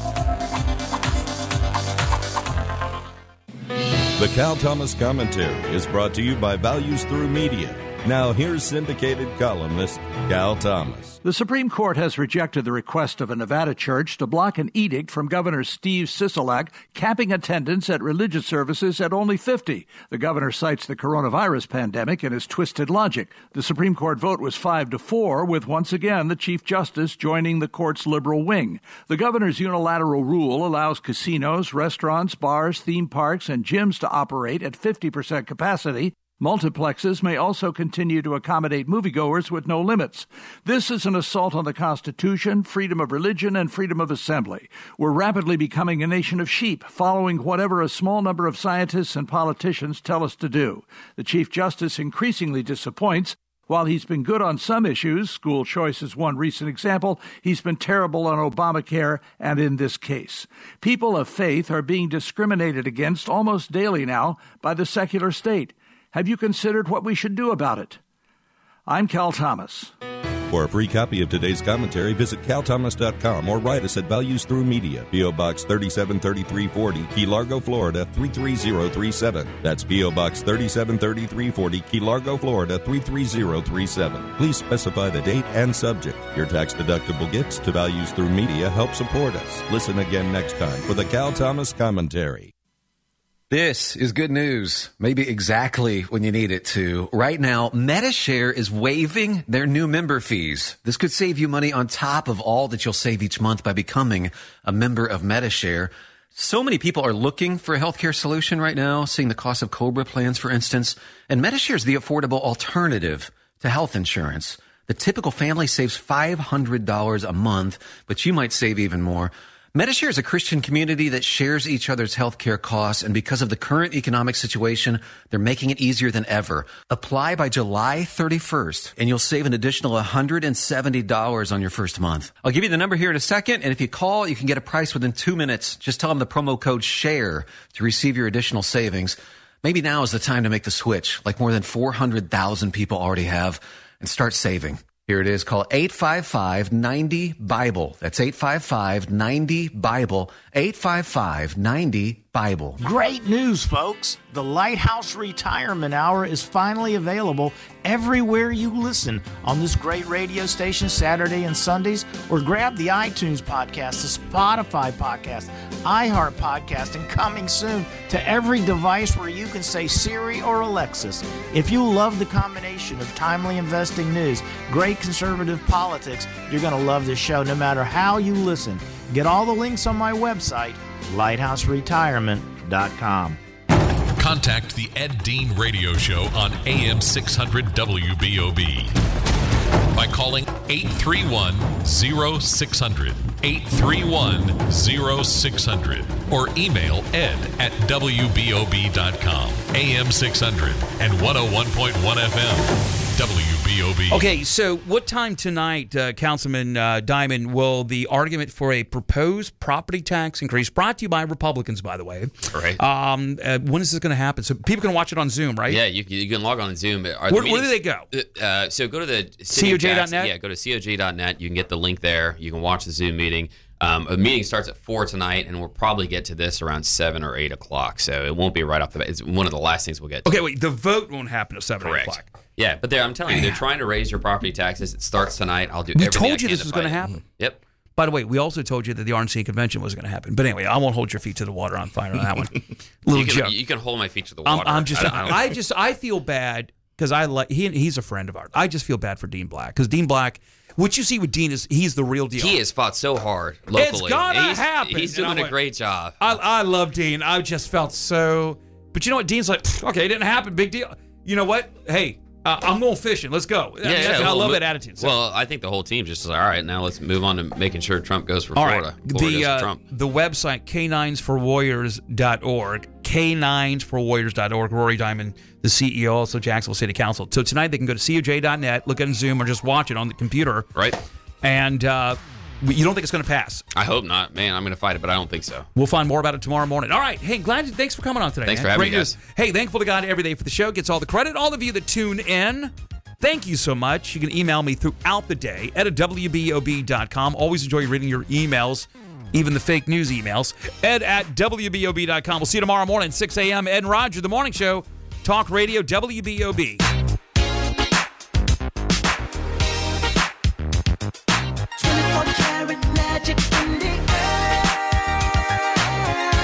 The Cal Thomas Commentary is brought to you by Values Through Media. Now here's syndicated columnist Cal Thomas. The Supreme Court has rejected the request of a Nevada church to block an edict from Governor Steve Sisolak capping attendance at religious services at only fifty. The governor cites the coronavirus pandemic and his twisted logic. The Supreme Court vote was five to four, with once again the Chief Justice joining the court's liberal wing. The governor's unilateral rule allows casinos, restaurants, bars, theme parks, and gyms to operate at fifty percent capacity. Multiplexes may also continue to accommodate moviegoers with no limits. This is an assault on the Constitution, freedom of religion, and freedom of assembly. We're rapidly becoming a nation of sheep, following whatever a small number of scientists and politicians tell us to do. The Chief Justice increasingly disappoints. While he's been good on some issues, school choice is one recent example, he's been terrible on Obamacare and in this case. People of faith are being discriminated against almost daily now by the secular state. Have you considered what we should do about it? I'm Cal Thomas. For a free copy of today's commentary, visit cal thomas dot com or write us at Values Through Media, P O. Box thirty-seven thirty-three forty, Key Largo, Florida three three zero three seven. That's P O. Box thirty-seven thirty-three forty, Key Largo, Florida three three zero three seven. Please specify the date and subject. Your tax-deductible gifts to Values Through Media help support us. Listen again next time for the Cal Thomas Commentary. This is good news, maybe exactly when you need it to. Right now, Medi-Share is waiving their new member fees. This could save you money on top of all that you'll save each month by becoming a member of Medi-Share. So many people are looking for a healthcare solution right now, seeing the cost of COBRA plans, for instance. And Medi-Share is the affordable alternative to health insurance. The typical family saves five hundred dollars a month, but you might save even more. Medi-Share is a Christian community that shares each other's healthcare costs, and because of the current economic situation, they're making it easier than ever. Apply by July thirty-first, and you'll save an additional one hundred seventy dollars on your first month. I'll give you the number here in a second, and if you call, you can get a price within two minutes. Just tell them the promo code SHARE to receive your additional savings. Maybe now is the time to make the switch, like more than four hundred thousand people already have, and start saving. Here it is. Call eight five five, nine zero, BIBLE. That's eight five five, nine zero, BIBLE. eight five five, nine zero, BIBLE. Great news, folks. The Lighthouse Retirement Hour is finally available everywhere you listen on this great radio station Saturday and Sundays, or grab the iTunes podcast, the Spotify podcast, iHeart podcast, and coming soon to every device where you can say Siri or Alexis. If you love the combination of timely investing news, great conservative politics, you're going to love this show no matter how you listen. Get all the links on my website, lighthouse retirement dot com. Contact the Ed Dean Radio Show on A M six hundred W B O B by calling eight three one, zero six zero zero, eight three one, zero six zero zero, or email ed at w b o b dot com. A M six hundred and one oh one point one F M. W B O B. Okay, so what time tonight, uh, Councilman uh, Diamond, will the argument for a proposed property tax increase, brought to you by Republicans, by the way, right? Um, uh, when is this going to happen? So people can watch it on Zoom, right? Yeah, you, you can log on Zoom. Are Where, the where do they go? Uh, so go to the C O J dot net? Yeah, go to C O J dot net. You can get the link there. You can watch the Zoom meeting. Um, a meeting starts at four tonight, and we'll probably get to this around seven or eight o'clock. So it won't be right off the bat. It's one of the last things we'll get to. Okay, wait. The vote won't happen at seven or eight o'clock. Yeah, but I'm telling you, they're trying to raise your property taxes. It starts tonight. I'll do We everything told you I can this to was going to fight it. happen. Yep. By the way, we also told you that the R N C convention was going to happen. But anyway, I won't hold your feet to the water on fire on that one. Little you can, joke. You can hold my feet to the I'm, water. I'm just, I, don't- I just, I feel bad because I like he. He's a friend of ours. I just feel bad for Dean Black because Dean Black. What you see with Dean is he's the real deal. He has fought so hard locally. It's gonna he's, happen. He's And doing I'm a like- great job. I, I love Dean. I just felt so. But you know what? Dean's like, "Pfft, okay, it didn't happen. Big deal. You know what? Hey, uh, I'm going fishing. Let's go. I, mean, that's- I well, love mo- that attitude. So- Well, I think the whole team just is like, all right, now let's move on to making sure Trump goes for All Florida. right. Florida The goes uh, for Trump. the website K nines for warriors dot org, K nines for warriors dot org. Rory Diamond, the C E O, also Jacksonville City Council. So tonight they can go to C O J dot net, look at Zoom, or just watch it on the computer. Right. And uh, you don't think it's going to pass? I hope not. Man, I'm going to fight it, but I don't think so. We'll find more about it tomorrow morning. All right. Hey, glad. Thanks for coming on today. Thanks man. for having Great me, guys. news. Hey, thankful to God every day for the show. Gets all the credit. All of you that tune in, thank you so much. You can email me throughout the day at w b o b dot com. Always enjoy reading your emails, even the fake news emails. Ed at w b o b dot com. We'll see you tomorrow morning, six a.m. Ed and Roger, the morning show. Talk Radio W B O B.